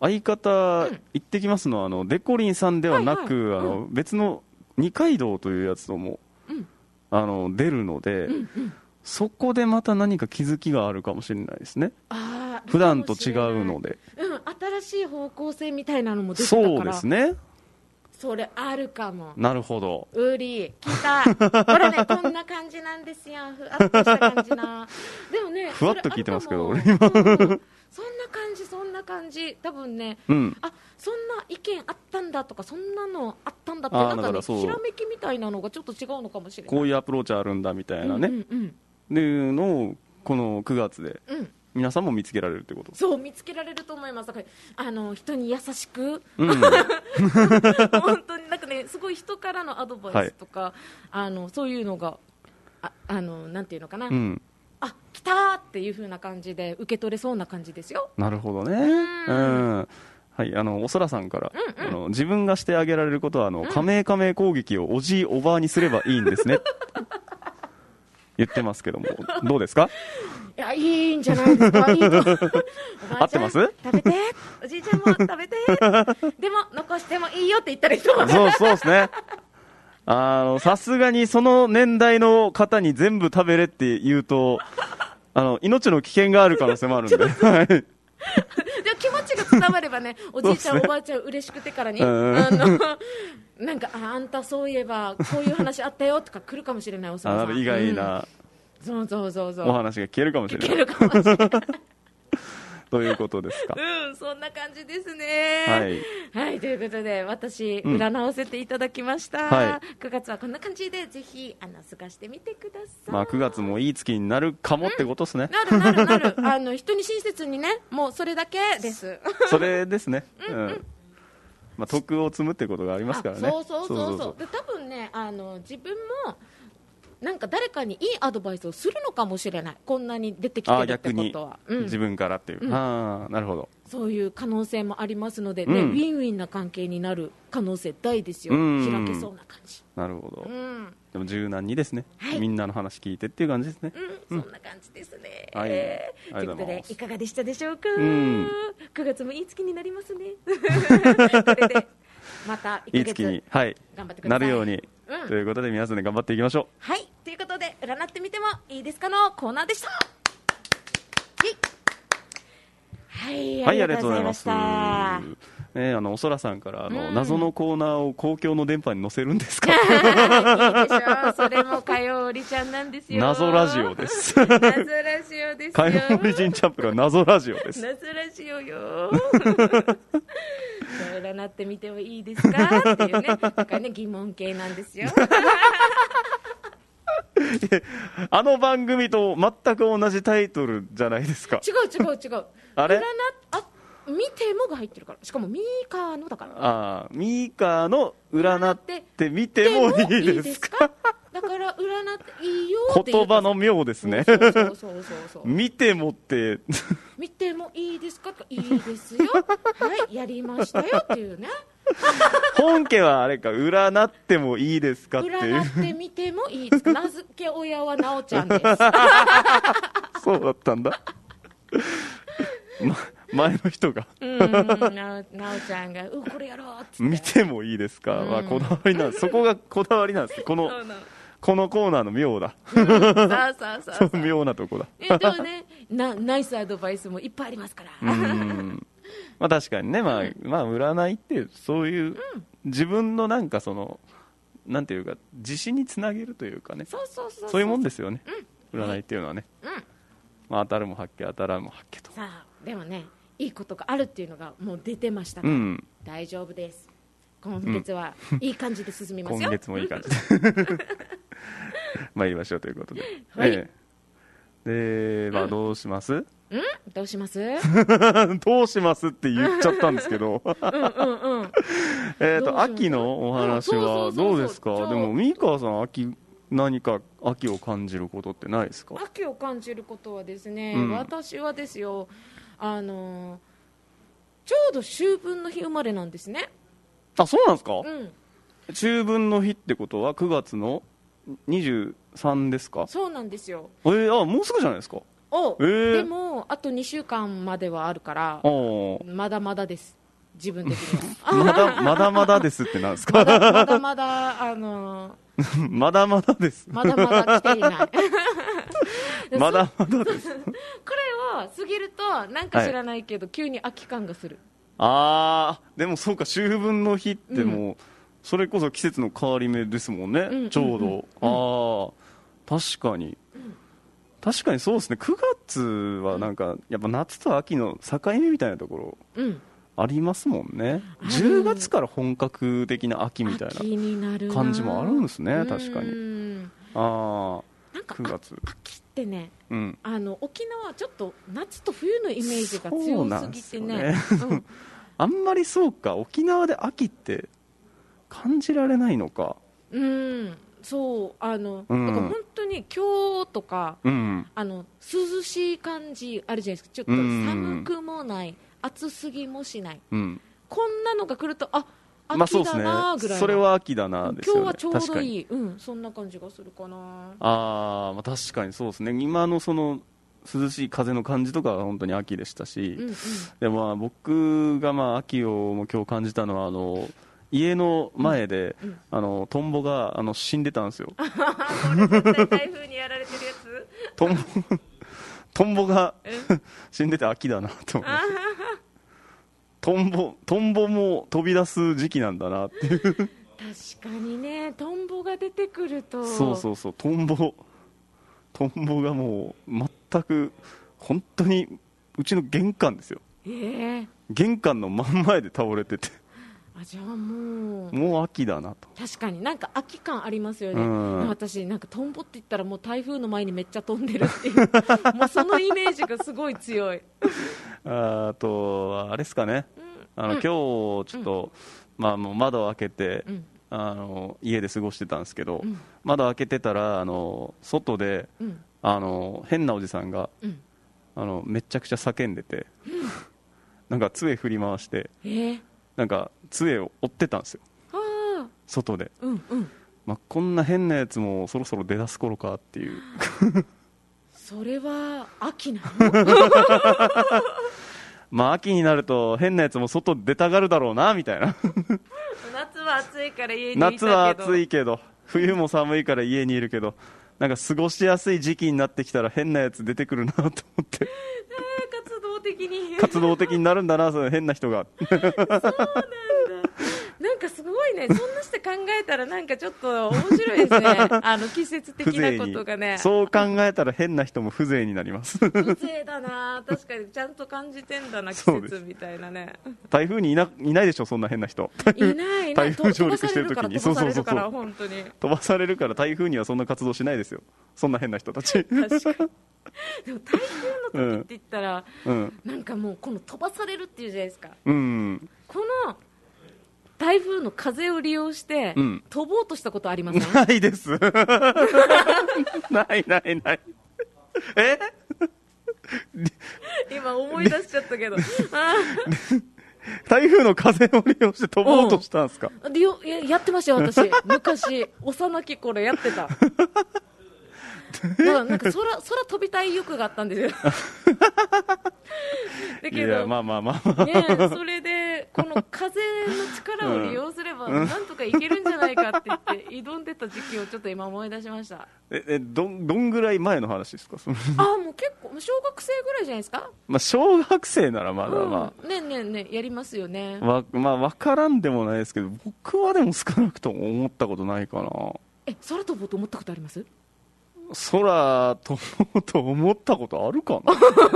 相方、うん、行ってきますのはあのデコリンさんではなく、はいはい、あの、うん、別の二階堂というやつとも、うん、あの出るので、うんうん、そこでまた何か気づきがあるかもしれないですね。あ、普段と違うので、 うん、新しい方向性みたいなのも出てたから。 そうですね、 それあるかも。 なるほど、 ウリ聞いたこれね、こんな感じなんですよ、ふわっとした感じなでもね、 ふわっと聞いてますけど、 俺今そんな感じ、そんな感じ、多分ね、うん、あ、そんな意見あったんだとか、そんなのあったんだって、なんかね、ひらめきみたいなのがちょっと違うのかもしれない。 こういうアプローチあるんだみたいなね、うんうんうん、っていうのをこのくがつで、うん、皆さんも見つけられるってこと。 そう、見つけられると思います。だからあの人に優しく、うん、本当になんかね、すごい人からのアドバイスとか、はい、あのそういうのが あ, あのなんていうのかな、うん、あ、来たーっていう風な感じで受け取れそうな感じですよ。 なるほどね。うん、うんはい、あのおそらさんから、うんうん、あの自分がしてあげられることはあの、うん、加盟加盟攻撃をおじいおばあにすればいいんですね言ってますけども、どうですか。 いや、いいんじゃないですか。いいと合ってます。 食べて、おじいちゃんも食べてでも残してもいいよって言ったらいいと思う。 そうそうですね。あのさすがにその年代の方に全部食べれって言うとあの命の危険がある可能性もあるんででも気持ちが伝わればね、おじいちゃん、ね、おばあちゃん嬉しくてからに、あのなんか あ, あんたそういえばこういう話あったよとか来るかもしれない。おささん、 あ、意外な、うん、 そうそうそうそう、 お話が聞けるかもしれない。 聞けるかもしれないということですか。 うん、そんな感じですね。はい、はい、ということで私、うん、占わせていただきました、はい、くがつはこんな感じでぜひあの過ごしてみてください。 まあ、くがつもいい月になるかもってことですね、 うん、なるなるなるあの人に親切にね、もうそれだけですそれですね、うん、うん、まあ、徳を積むってことがありますからね。 そうそうそうそう。で多分ね、あの自分もなんか誰かにいいアドバイスをするのかもしれない。こんなに出てきてるってことは、 うん、自分からっていう、うん、あ、なるほど、 そういう可能性もありますので、ね、うん、ウィンウィンな関係になる可能性大ですよ、うん、開けそうな感じ。 なるほど、うん、でも柔軟にですね、はい、みんなの話聞いてっていう感じですね、 うん、そんな感じですね、 はい、 ということでいかがでしたでしょうか、うん、くがつもいい月になりますねこれでまたいっかげついい月に、はい、頑張ってください。 なるように、うん、ということで皆さんで頑張っていきましょう。 はい、ということで占ってみてもいいですかのコーナーでした。はい、はい、ありがとうございました。 ね、あのおそらさんからあの、うん、謎のコーナーを公共の電波に載せるんですか。 いいでしょう、それも火曜おりちゃんなんですよ。 謎ラジオです謎ラジオですよ。 火曜オリジンチャンプルは謎ラジオです。 謎ラジオよ占ってみてもいいですかっていうね、だからね、疑問系なんですよあの番組と全く同じタイトルじゃないですか。 違う違う違うあれ、 占っあ見てもが入ってるから、しかもミーカーのだから。 ああ、ミーカーの占ってみてもいいですか。 だから占っていいよって言葉の妙ですね。 そうそうそうそうそう見てもって見てもいいですかとか、いいですよはいやりましたよっていうね本家はあれか、占ってもいいですかっていう。 占ってみてもいいですか。名付け親はなおちゃんですそうだったんだま、前の人がうんなお、なおちゃんがうこれやろうっつって見てもいいですか、うん、まあ、こだわりなんです。そこがこだわりなんです。このこのコーナーの妙だ、 うん、そうそうそうそう妙なとこだ。 えでもねなナイスアドバイスもいっぱいありますから。 うんまあ、確かにね、まあ、まあ占いってそういう、うん、自分のなんかそのなんていうか自信につなげるというかね、 そうそうそうそう、 そういうもんですよね、うん、占いっていうのはね、 うん、 まあ、当たるも八卦当たらんも八卦と。 さあでもね、いいことがあるっていうのがもう出てましたから、うん、大丈夫です。今月はいい感じで進みますよ、 今月もいい感じで参りましょうということで、 はい、 えー、で、まあ、どうします、うん、 どうしますどうしますって言っちゃったんですけどうんうん、うん、えっと秋のお話はどうですか。でも三川さん、秋何か秋を感じることってないですか。 秋を感じることはですね、うん、私はですよ、あのちょうど秋分の日生まれなんですね。 あ、そうなんですか、 うん、 秋分の日ってことはくがつのにじゅうさんですか。 そうなんですよ。 えー、あ、もうすぐじゃないですか。 お、 えー、 でもあとにしゅうかんまではあるからまだまだです、自分的にはまだまだまだですってなんですか。 まだまだまだあのー、まだまだですまだまだ来ていないまだまだですこれを過ぎるとなんか知らないけど、はい、急に秋感がする。 あー、でもそうか、秋分の日ってもう、うん、それこそ季節の変わり目ですもんね、うん、ちょうど、うんうんうん、ああ確かに、うん、確かにそうですね。くがつはなんかやっぱ夏と秋の境目みたいなところ、うん、ありますもんね。じゅうがつから本格的な秋みたいな感じもあるんですね。確かに。ああ、 なんかくがつ秋ってね、うん、あの沖縄はちょっと夏と冬のイメージが強すぎて ね, ね、うん、 あんまりそうか、沖縄で秋って感じられないのか。 うん、そう、あの、うん、だから本当に今日とか、うん、あの涼しい感じあるじゃないですか。ちょっと寒くもない、うん、暑すぎもしない、うん、こんなのが来るとあ秋だなぐらい、まあ、 それは秋だなですよね。 今日はちょうどいい、うん、そんな感じがするかな。 あ、まあ確かにそうですね。今のその涼しい風の感じとかは本当に秋でしたし、うんうん、でもまあ僕がまあ秋をも今日感じたのはあの家の前で、うんうん、あのトンボがあの死んでたんですよ。 これ絶対台風にやられてるやつトンボトンボが死んでて秋だなと思いました。トンボ、トンボも飛び出す時期なんだなっていう。確かにね、トンボが出てくると、 そうそうそう、トンボトンボがもう全く本当にうちの玄関ですよ、えー、玄関の真ん前で倒れてて、 あ、じゃあもうもう秋だなと。 確かになんか秋感ありますよね、うん、私なんかトンボって言ったらもう台風の前にめっちゃ飛んでるっていうもうそのイメージがすごい強い。 あ, あとあれですかね、うん、あの今日ちょっと、うん、まあ、もう窓を開けて、うん、あの家で過ごしてたんですけど、うん、窓開けてたらあの外で、うん、あの変なおじさんが、うん、あのめちゃくちゃ叫んでて、うん、なんか杖振り回して、えー、なんか杖を追ってたんですよ、外で、うんうん、まあ、こんな変なやつもそろそろ出だす頃かっていうそれは秋なのまあ秋になると変なやつも外出たがるだろうなみたいな夏は暑いから家にいたけど、 夏は暑いけど冬も寒いから家にいるけど、なんか過ごしやすい時期になってきたら変なやつ出てくるなと思って活動的に活動的になるんだな、その変な人がそうなんだなんかすごいね、そんなして考えたらなんかちょっと面白いですねあの季節的なことがね。 そう考えたら変な人も風情になります風情だな、確かにちゃんと感じてんだな、季節みたいなね。 台風にい な, いないでしょそんな変な人。 いないいない、台風上陸してる時に飛ばされるから本当に飛ばされるから台風にはそんな活動しないですよ、そんな変な人たち。確かにでも台風の時って言ったら、うんうん、なんかもうこの飛ばされるっていうじゃないですか、うん、この台風の風を利用して、うん、飛ぼうとしたことありません？ ないですないないないえ今思い出しちゃったけど台風の風を利用して飛ぼうとしたんですか？ 利用 や, やってましたよ私昔幼き頃やってただからなんか 空, 空飛びたい欲があったんですよだけど、 いやまあまあまあ、 ね、それでこの風の力を利用すればなんとかいけるんじゃないかって言って挑んでた時期をちょっと今思い出しました。 ええ ど, どんぐらい前の話ですか？ あもう結構小学生ぐらいじゃないですか。 まあ小学生ならまだまあ、 うん、ねえねえねえやりますよね。 わまあ分からんでもないですけど、僕はでも少なくとも思ったことないかな。 え空飛ぼうと思ったことあります？ 空飛ぼうと思ったことあるか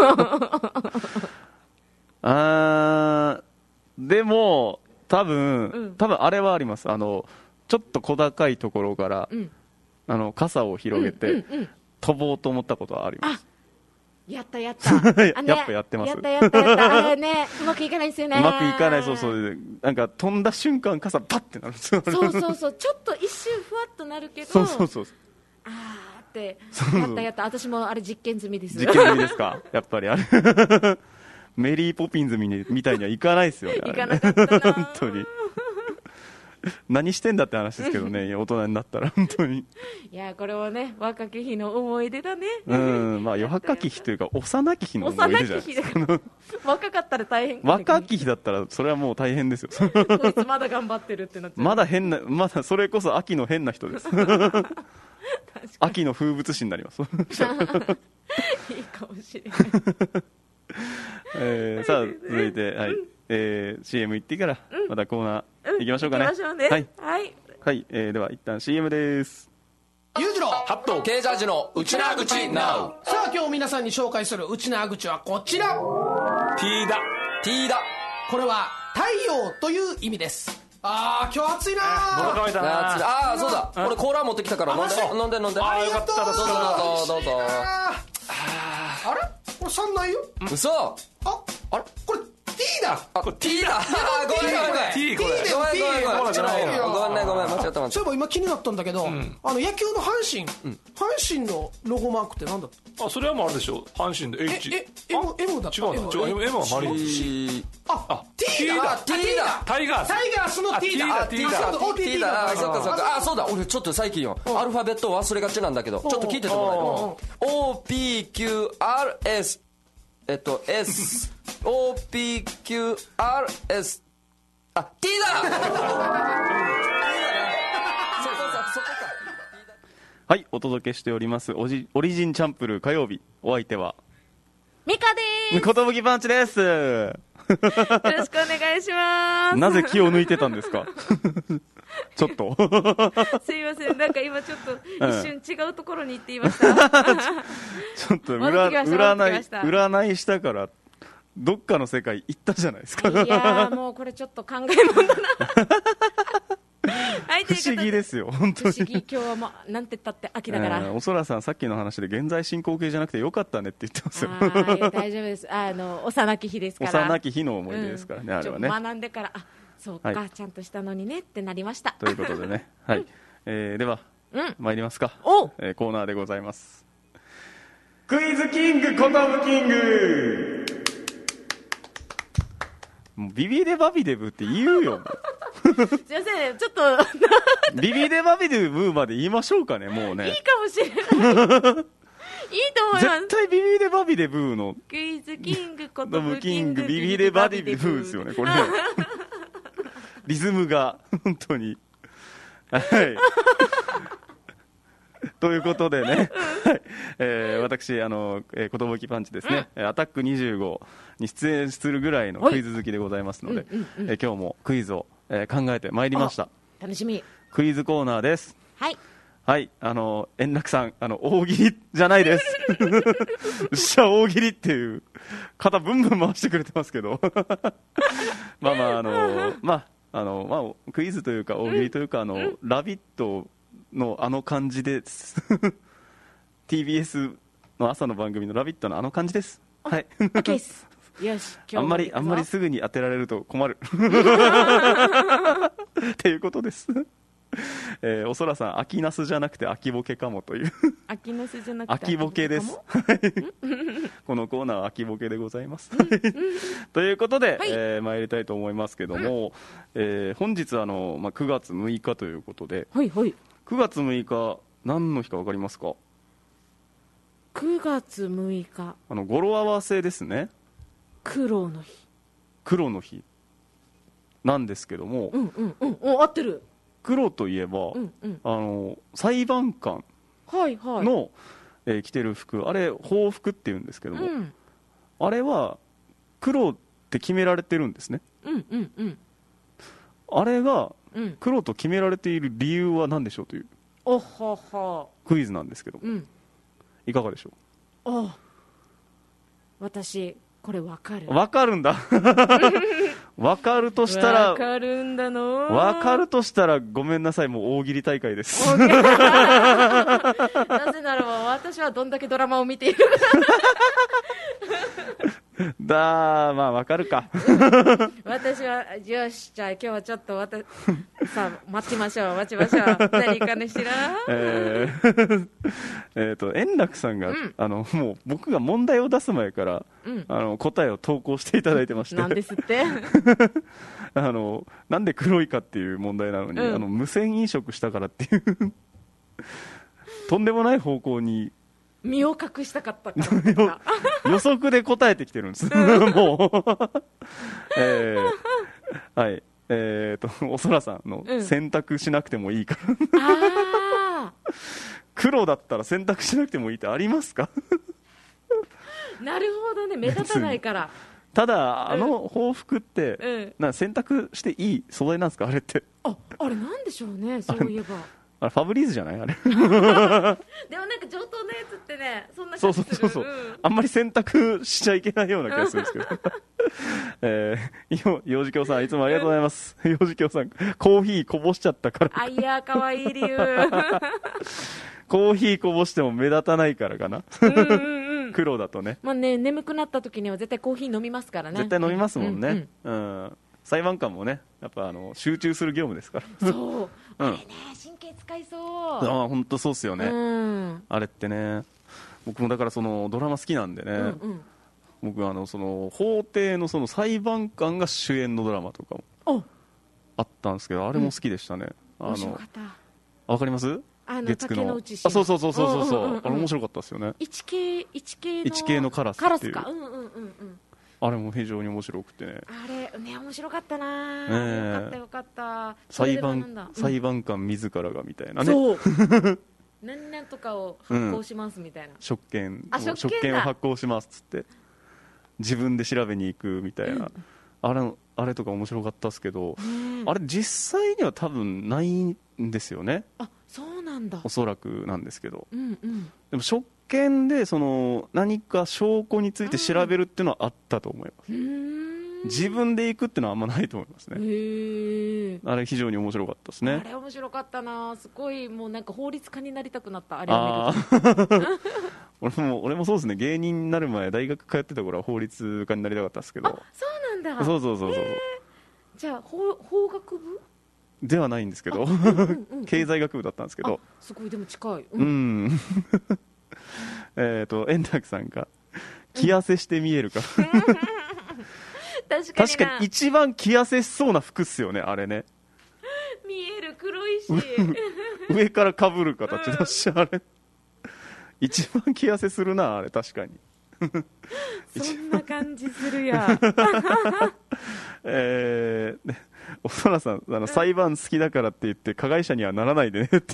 なあでも多分、うん、多分あれはあります。あのちょっと小高いところから、うん、あの傘を広げて、うんうんうん、飛ぼうと思ったことはあります。 あやったやったあ、ね、やっぱやってます。 やったやったやったあれねうまくいかないんですよね。 うまくいかない。そうそうなんか飛んだ瞬間傘パッてなるんですよ。 そうそうそうちょっと一瞬ふわっとなるけどそうそうそうあーってやったやった私もあれ実験済みです。 実験済みですかやっぱりあれメリーポピンズみたいにはいかないですよね。 いかなかったな本当に何してんだって話ですけどね大人になったら本当にいやこれはね若き日の思い出だね。 うんまあ若き日というか幼き日の思い出じゃないですか。 幼き日だ若かったら大変。 若き日だったらそれはもう大変ですよこいつまだ頑張ってるってなっちゃう。 まだ変なまだそれこそ秋の変な人です秋の風物詩になりますいいかもしれない、 えー、さあ続いて、はいえー、シーエム 行ってからまたコーナー行きましょうかね、 行きましょうね。 はい、 はいはいえー、では一旦 シーエム です。 裕次郎ハット経ジャージのうちなーぐち ナウ。 さあ今日皆さんに紹介するうちなーぐちはこちら。 T だ T だ。 これは太陽という意味です。あー今日暑いなー。 乾いたなああそうだ俺コーラ持ってきたから飲んで飲んで飲んで。 ありがとう。 どうぞどうぞどうぞ。 あれこれさんないよ。 嘘。 ああれこれ T だ。 あ T だ。あーごめんごめんごめん T これごめんごめんごめんごめんごめんじゃないよごめんねごめん間違った間違っそういえば今気になったんだけど、あの野球の阪神、阪神のロゴマークってなんだった？ あそれはもうあれでしょ阪神で H。 ええ M, M だった。 違うの違う M はマリーンズ。 ああ T だ。 T だ T だタイガースタイガースの T だ。 あ T だ T だあそうだ T だ。あそっかそっか。あそうだ俺ちょっと最近よアルファベットを忘れがちなんだけどちょっと聞いててもらえる？ オーピーキューアールエス えっと Sオーピーキューアールエス あ T だ。そうそうそうそこか。 はいお届けしておりますオジオリジンチャンプルー火曜日、お相手はミカでことぶきパンチですーす。よろしくお願いします。 なぜ気を抜いてたんですかちょっとすいませんなんか今ちょっと一瞬違うところに行っていましたちょっと戻ってきました占い戻ってきました占いしたからどっかの世界行ったじゃないですか。 いやーもうこれちょっと考えもんだなはい、ということ不思議ですよ本当に。 不思議今日はもうなんて言ったって秋だから、 えーおそらさんさっきの話で現在進行形じゃなくてよかったねって言ってますよ。 あー大丈夫です。あの幼き日ですから幼き日の思い出ですからね、 うんあれはねちょ学んでからあそうか、 はいちゃんとしたのにねってなりました。 ということでね、はいえーでは、 うん参りますか。 おえーコーナーでございます。クイズキングことぶキング。もうビビデバビデブって言うよ。もすいませんちょっとうビビデバビデブまで言いましょうかね。もうねいいかもしれないいいと思います絶。対ビビデバビデブーのクイズキングことドムぶキングビビデバディビブーですよねこれねリズムが本当にはいということでね、はいえー、私あの、えー、ことぶきパンチですね、うん、アタックにじゅうごに出演するぐらいのクイズ好きでございますので、うんうんうんえー、今日もクイズを、えー、考えてまいりました。 楽しみ。 クイズコーナーです。 はいはいあの円楽さんあの大喜利じゃないですうっしゃ大喜利っていう肩ブンブン回してくれてますけどまあまああのまああのまあクイズというか大喜利というか、うん、あの、うん、ラビットのあの感じです ティービーエス の朝の番組のラビットのあの感じです。はいです。よしあんまりあんまりすぐに当てられると困るっていうことですえー、おそらさん秋ナスじゃなくて秋ボケかもという秋ナスじゃなくて秋ボケですこのコーナーは秋ボケでございますということで、はいえー、参りたいと思いますけども、うんえー、本日あの、まあ、くがつむいかということで、 はいはい、 くがつむいか何の日か分かりますか？ くがつむいかあの語呂合わせですね。 黒の日黒の日なんですけども、 うんうんうんお合ってる。 黒といえば、うんうん、あの裁判官の、はいはいえー、着てる服あれ法服っていうんですけども、うん、あれは黒って決められてるんですね、うんうんうん、あれが黒と決められている理由は何でしょうという、うん、クイズなんですけど、うん、いかがでしょう？ あ私これ分かる分かるんだ分かるとしたら分かるんだの分かるとしたらごめんなさいもう大喜利大会ですなぜならば私はどんだけドラマを見ているだまあ分かるか私はよしじゃあ今日はちょっとわたさあ待ちましょう待ちましょう何かねしらえー、えーと円楽さんが、うん、あのもう僕が問題を出す前から、うん、あの答えを投稿していただいてましてなんですってあのなんで黒いかっていう問題なのに、うん、あの無銭飲食したからっていうとんでもない方向に身を隠したかったから予測で答えてきてるんですもう、えー、はいえーとおそらさんの選択しなくてもいいから、うん、あ黒だったら選択しなくてもいいってありますかなるほどね、目立たないからただあの報復って、 うん、 な選択していい素材なんですかあれって。 ああれなんでしょうね、そういえばあれファブリーズじゃないあれでもなんか上等のやつってね、そんな感じする。 そうそうそうそう、うん、あんまり選択しちゃいけないような気がするんですけどえー、幼児教さんいつもありがとうございます、うん、幼児教さんコーヒーこぼしちゃったからあ、いやかわいい理由コーヒーこぼしても目立たないからかなうんうん、うん、黒だとね、 まあね、眠くなった時には絶対コーヒー飲みますからね。 絶対飲みますもんね、うんうんうん、裁判官もねやっぱあの集中する業務ですからそう、うん、あれね神経使いそう。 ああ本当そうっすよね、うん、あれってね。僕もだからそのドラマ好きなんでね、うんうん、僕あのその法廷のその裁判官が主演のドラマとかもあったんですけど、あれも好きでしたね、うん、あの面白かった。わかります？あの月9のあそうそうそうそうそうそう、うんうんうん、あれ面白かったですよね。 いちケー, いちケー のいちケーのカラスっていうカラスか、うんうんうんうん、あれも非常に面白くてね。あれね面白かったな、ね、よかったよかった。裁判、うん、裁判官自らがみたいなね。そう何々とかを発行しますみたいな、うん、職権を職権を発行しますっつって自分で調べに行くみたいな、うん、あれあれとか面白かったですけど、あれ実際には多分ないんですよね。あ、そうなんだ。おそらくなんですけど、うんうん、でも職権でその何か証拠について調べるっていうのはあったと思います。うん、自分で行くっていうのはあんまないと思いますね。へ、あれ非常に面白かったですね。あれ面白かったな。すごいもうなんか法律家になりたくなった。あれを見ると俺も俺もそうですね。芸人になる前大学通ってた頃は法律家になりたかったですけど。あ、そうなんだ。そうそうそうそう。じゃあ 法, 法学部ではないんですけど、うんうんうん、経済学部だったんですけど。すごいでも近い。うん、うんえっと円楽さんが着痩せして見えるか、うん、確かに確かに一番着痩せしそうな服っすよねあれね。見える、黒いし上からかぶる形だし、うん、あれ一番着痩せするなあれ確かにそんな感じするやえー、おそらさんあの裁判好きだからって言って加害者にはならないでねって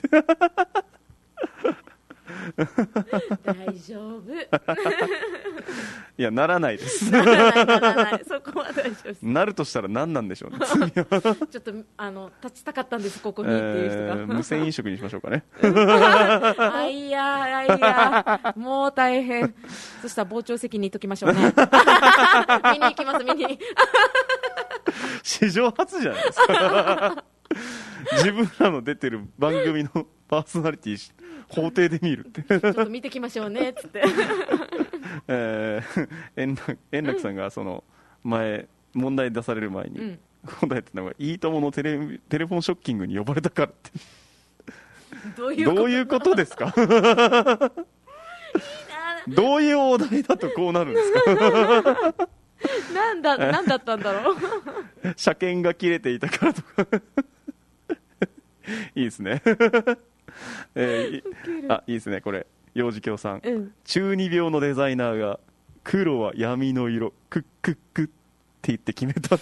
大丈夫いやならないですならないならないそこは大丈夫です。なるとしたら何なんでしょうねちょっとあの立ちたかったんですここにっていう人が、えー、無銭飲食にしましょうかねあいやあいやもう大変そしたら傍聴席にいっときましょうね見に行きます見に史上初じゃないですか自分らの出てる番組のパーソナリティ法廷で見るってちょっと見てきましょうねっつって、えー、円楽、円楽さんがその前問題出される前に答えてたのが、いいとものテレ、テレフォンショッキングに呼ばれたからってどういうこと、どういうことですかどういうお題だとこうなるんですかなんだ、なんだったんだろう車検が切れていたからとかいいですねえー、あ、いいですねこれ幼児教さん、うん、中二病のデザイナーが黒は闇の色クックックって言って決めた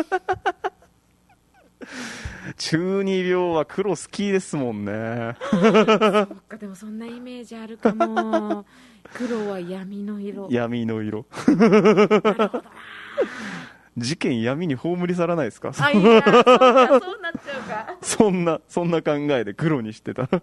中二病は黒好きですもんねそっか、でもそんなイメージあるかも黒は闇の色闇の色なるほどな事件闇に葬り去らないですか。あ、いや、そうなっちゃうかそんなそんな考えで黒にしてた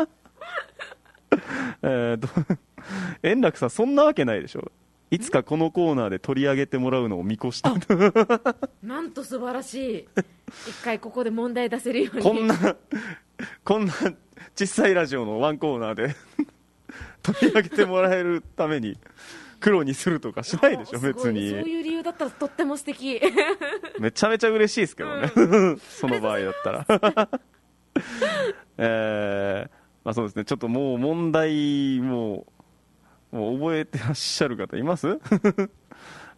えっと円楽さんそんなわけないでしょ。いつかこのコーナーで取り上げてもらうのを見越してなんと素晴らしい一回ここで問題出せるようにこんなこんな小さいラジオのワンコーナーで取り上げてもらえるために黒にするとかしないでしょ別に。そういう理由だったらとっても素敵めちゃめちゃ嬉しいですけどね、うん、その場合だったらえー、まあそうですね。ちょっともう問題もうもう覚えてらっしゃる方います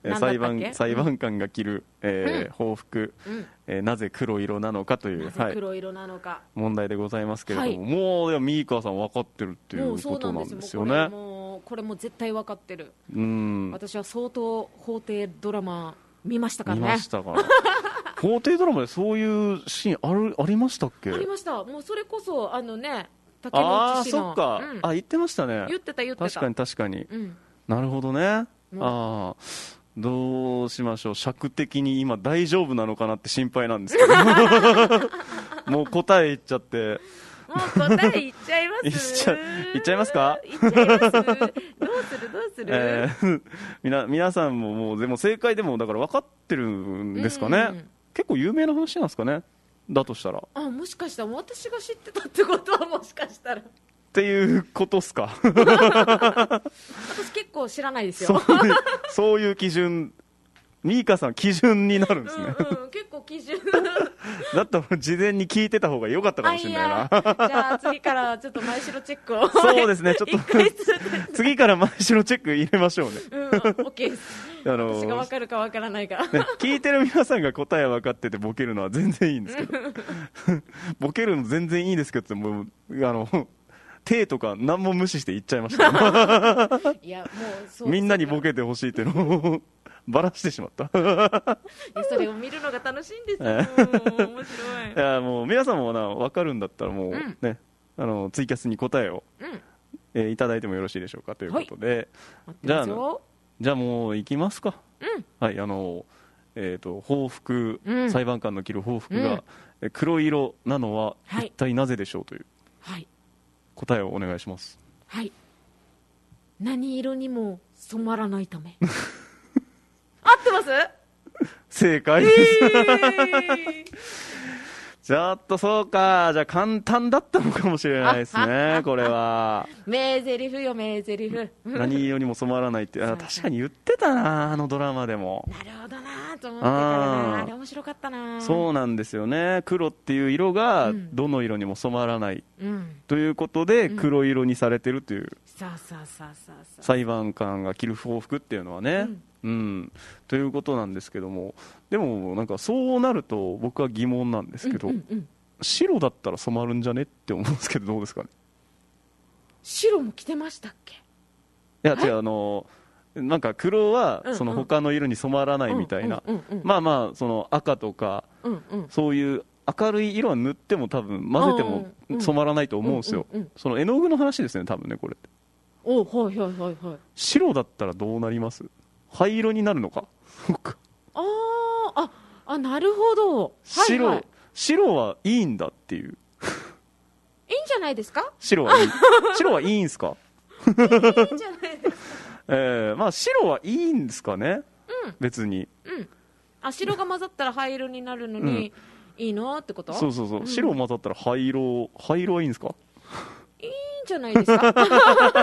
えー裁判裁判官が着る、えー法服、 うんえーなぜ黒色なのかという、 なぜ黒色なのか、 問題でございますけれども、 はいもういやミーカーさん分かってるっていもううことなんですよもうこれね。 もうこれも絶対分かってる。 うん私は相当法廷ドラマ見ましたから見ね。 ましたから法廷ドラマでそういうシーンあるありましたっけ？ ありました。もうそれこそあのね、竹ああ野内氏のそっか、 うんあ言ってましたね。 言ってた言ってた。 確かに確かに、 うんなるほどね。ああどうしましょう、尺的に今大丈夫なのかなって心配なんですけどもう答え言っちゃってもう答え言っちゃいます。 言っちゃ言っちゃいますか？ 言っちゃいます。どうするどうする、 えー、みな皆さんももうでも正解でもだから分かってるんですかね、 うん結構有名な話なんですかね、だとしたらっあ、もしかしたら私が知ってたってことはもしかしたらていうことっすか私結構知らないですよ。 そういうそういう基準、ミーカさん基準になるんですね、 うんうん、結構基準だったら事前に聞いてた方が良かったかもしれないな。 あいやじゃあ次からちょっと前城チェックをそうですね、ちょっと一回ずつ次から前城チェック入れましょうね。 うん、オッケーです。 あのー私が分かるか分からないか、 ね、聞いてる皆さんが答え分かっててボケるのは全然いいんですけどボケるの全然いいですけどってもうあの手とか何も無視して言っちゃいましたいやもうそうみんなにボケてほしいっていうのをバラしてしまったいいやそれを見るのが楽しいんですよ、面白い。 やもう皆さんもな分かるんだったらもう、 うんねあのツイキャスに答えを、 うん、 えーいただいてもよろしいでしょうかということで、 待ってますよ。 じゃあもう行きますか。 うんはいあのえー、と法服、 うん裁判官の着る法服が、 うんえ黒色なのははい一体なぜでしょうというはい答えをお願いします。 はい何色にも染まらないため合ってます？ 正解です、 えーちょっとそうか、じゃあ簡単だったのかもしれないですねこれは名台詞よ名台詞。 何色にも染まらないってあ確かに言ってたな、あのドラマでも。 なるほどなと思ってからな、 あーあれ面白かったな。 そうなんですよね、黒っていう色がうんどの色にも染まらないうん、 ということでうん黒色にされてるというさあさあさあさあさあ。 裁判官が着る法服っていうのはね、うんということなんですけども、でもなんかそうなると僕は疑問なんですけど、 うんうんうん白だったら染まるんじゃねって思うんですけどどうですかね。 白も着てましたっけ？ いや違うあのなんか黒はうんうんその他の色に染まらないみたいな、 うんうんうんうんまあまあその赤とかうんうんそういう明るい色は塗っても多分混ぜてもうんうん染まらないと思うんですよ、 うんうんうんその絵の具の話ですね多分ねこれって。 おはいはいはいはい。 白だったらどうなります？灰色になるのかそうかあーああなるほど。はい白、 はい、 白はいいんだっていう。 いいんじゃないですか？ 白はいい白はいいんすか？ いいんじゃないですか？ えー、まあ白はいいんですかね、 うん別に。 うん。あ白が混ざったら灰色になるのに、いいのってこと？ そうそうそう、 ん白混ざったら灰色灰色はいいんですか？ いいんじゃないですか？白は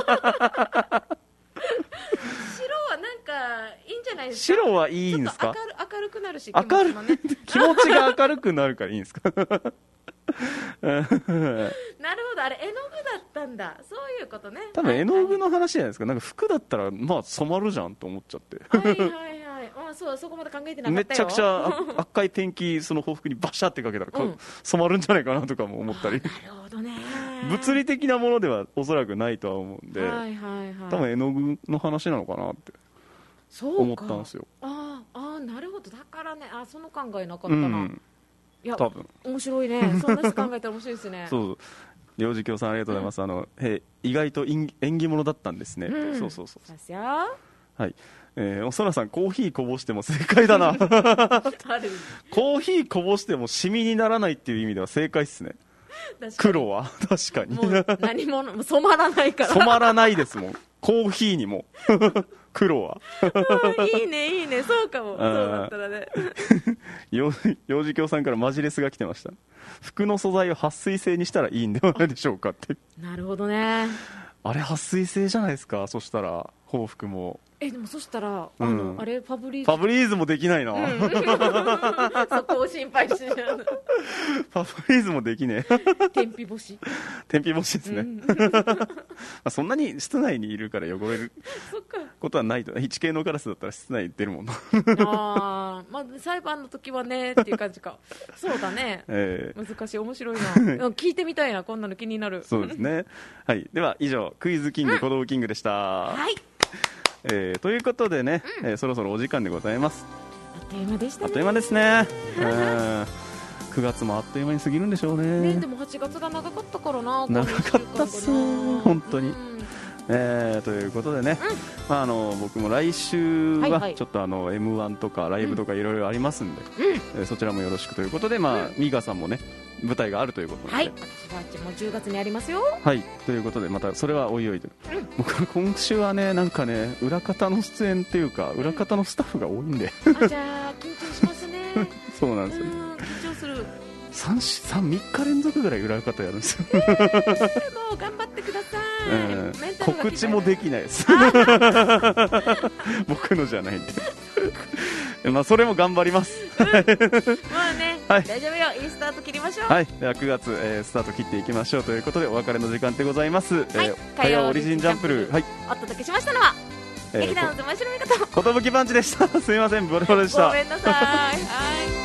なんかいいんじゃないですか？ 白はいいんですか？ ちょっと明る明るくなるし明るい気持ちもね気持ちが明るくなるからいいんですか？ なるほどあれ絵の具だったんだそういうことね。 多分絵の具のの話じゃないですか。なんか服だったらまあ染まるじゃんと思っちゃってはいはいはいあそうそこまで考えてなかめったよ。 ちゃくちゃあ赤いペンキその報復にバシャってかけたら、かうん染まるんじゃないかなとかも思ったりなるほどね。 物理的なものではおそらくないとは思うんで、 はいはいはい。 多分絵の具の話なのかなってそうか思ったんですよ。 あーあーなるほどだからねあその考えなかったうな、 んいや多分面白いねそんな人考えたら面白いですね。 そう領事教さんありがとうございます、あのへ意外と縁縁起物だったんですね、 うんそうそうそうさすよはい、えー、おそらさんコーヒーこぼしても正解だなあるコーヒーこぼしてもシミにならないっていう意味では正解っすね。 確かに黒は確かにもう何ももう染まらないから染まらないですもんコーヒーにも黒はうんいいねいいねそうかもんそうだったらね幼幼児教さんからマジレスが来てました。服の素材を撥水性にしたらいいんではないでしょうかって。 なるほどねあれ撥水性じゃないですか。そしたら報復も。 えでもそしたら、 うん、 あのあれファブリーズファブリーズもできないな、うん、 そこを心配してるファブリーズもできねえ天日干し天日干しですね、うん、まあそんなに室内にいるから汚れることはないと。いち系のカラスだったら室内出るもんなあ、まあ、裁判の時はねっていう感じか。そうだね、えー、難しい、面白いな聞いてみたいな、こんなの気になる。 そうですね、はい、では以上クイズキング小道キングでした、うん、 はい、 えー、ということでね、うん、えー、そろそろお時間でございます。 あっという間でしたね。 あっという間ですね、えー、くがつもあっという間に過ぎるんでしょう ね, ね。でもはちがつが長かったからな。 長かったっす本当に、うん、えー、ということでね、うん、まあ、あの僕も来週はちょっとあの エムワン とかライブとかいろいろありますんで、うん、えー、そちらもよろしくということで、まあ、ミカさんもね舞台があるということなので、 はい、私はもうじゅうがつにありますよ。 はい、ということでまたそれはおいおいと、うん、僕は今週はねなんかね裏方の出演っていうか裏方のスタッフが多いんであ、じゃあ緊張しますねそうなんですよ、 緊張する。 3, 3, みっか連続ぐらい裏方やるんですよ、 えー、もう頑張ってください、えー、告知もできないです僕のじゃないんでまあそれも頑張りますうん、まあね、はい、大丈夫よ、いいスタート切りましょう。 はい、ではくがつ、えー、スタート切っていきましょうということでお別れの時間でございます、はい、 えー、火曜オリジンジャンプル、はい、 お届けしましたのは、えー、劇団の真白味方ことぶきパンチでしたすみません、ボロボロでした。 ごめんなさいはい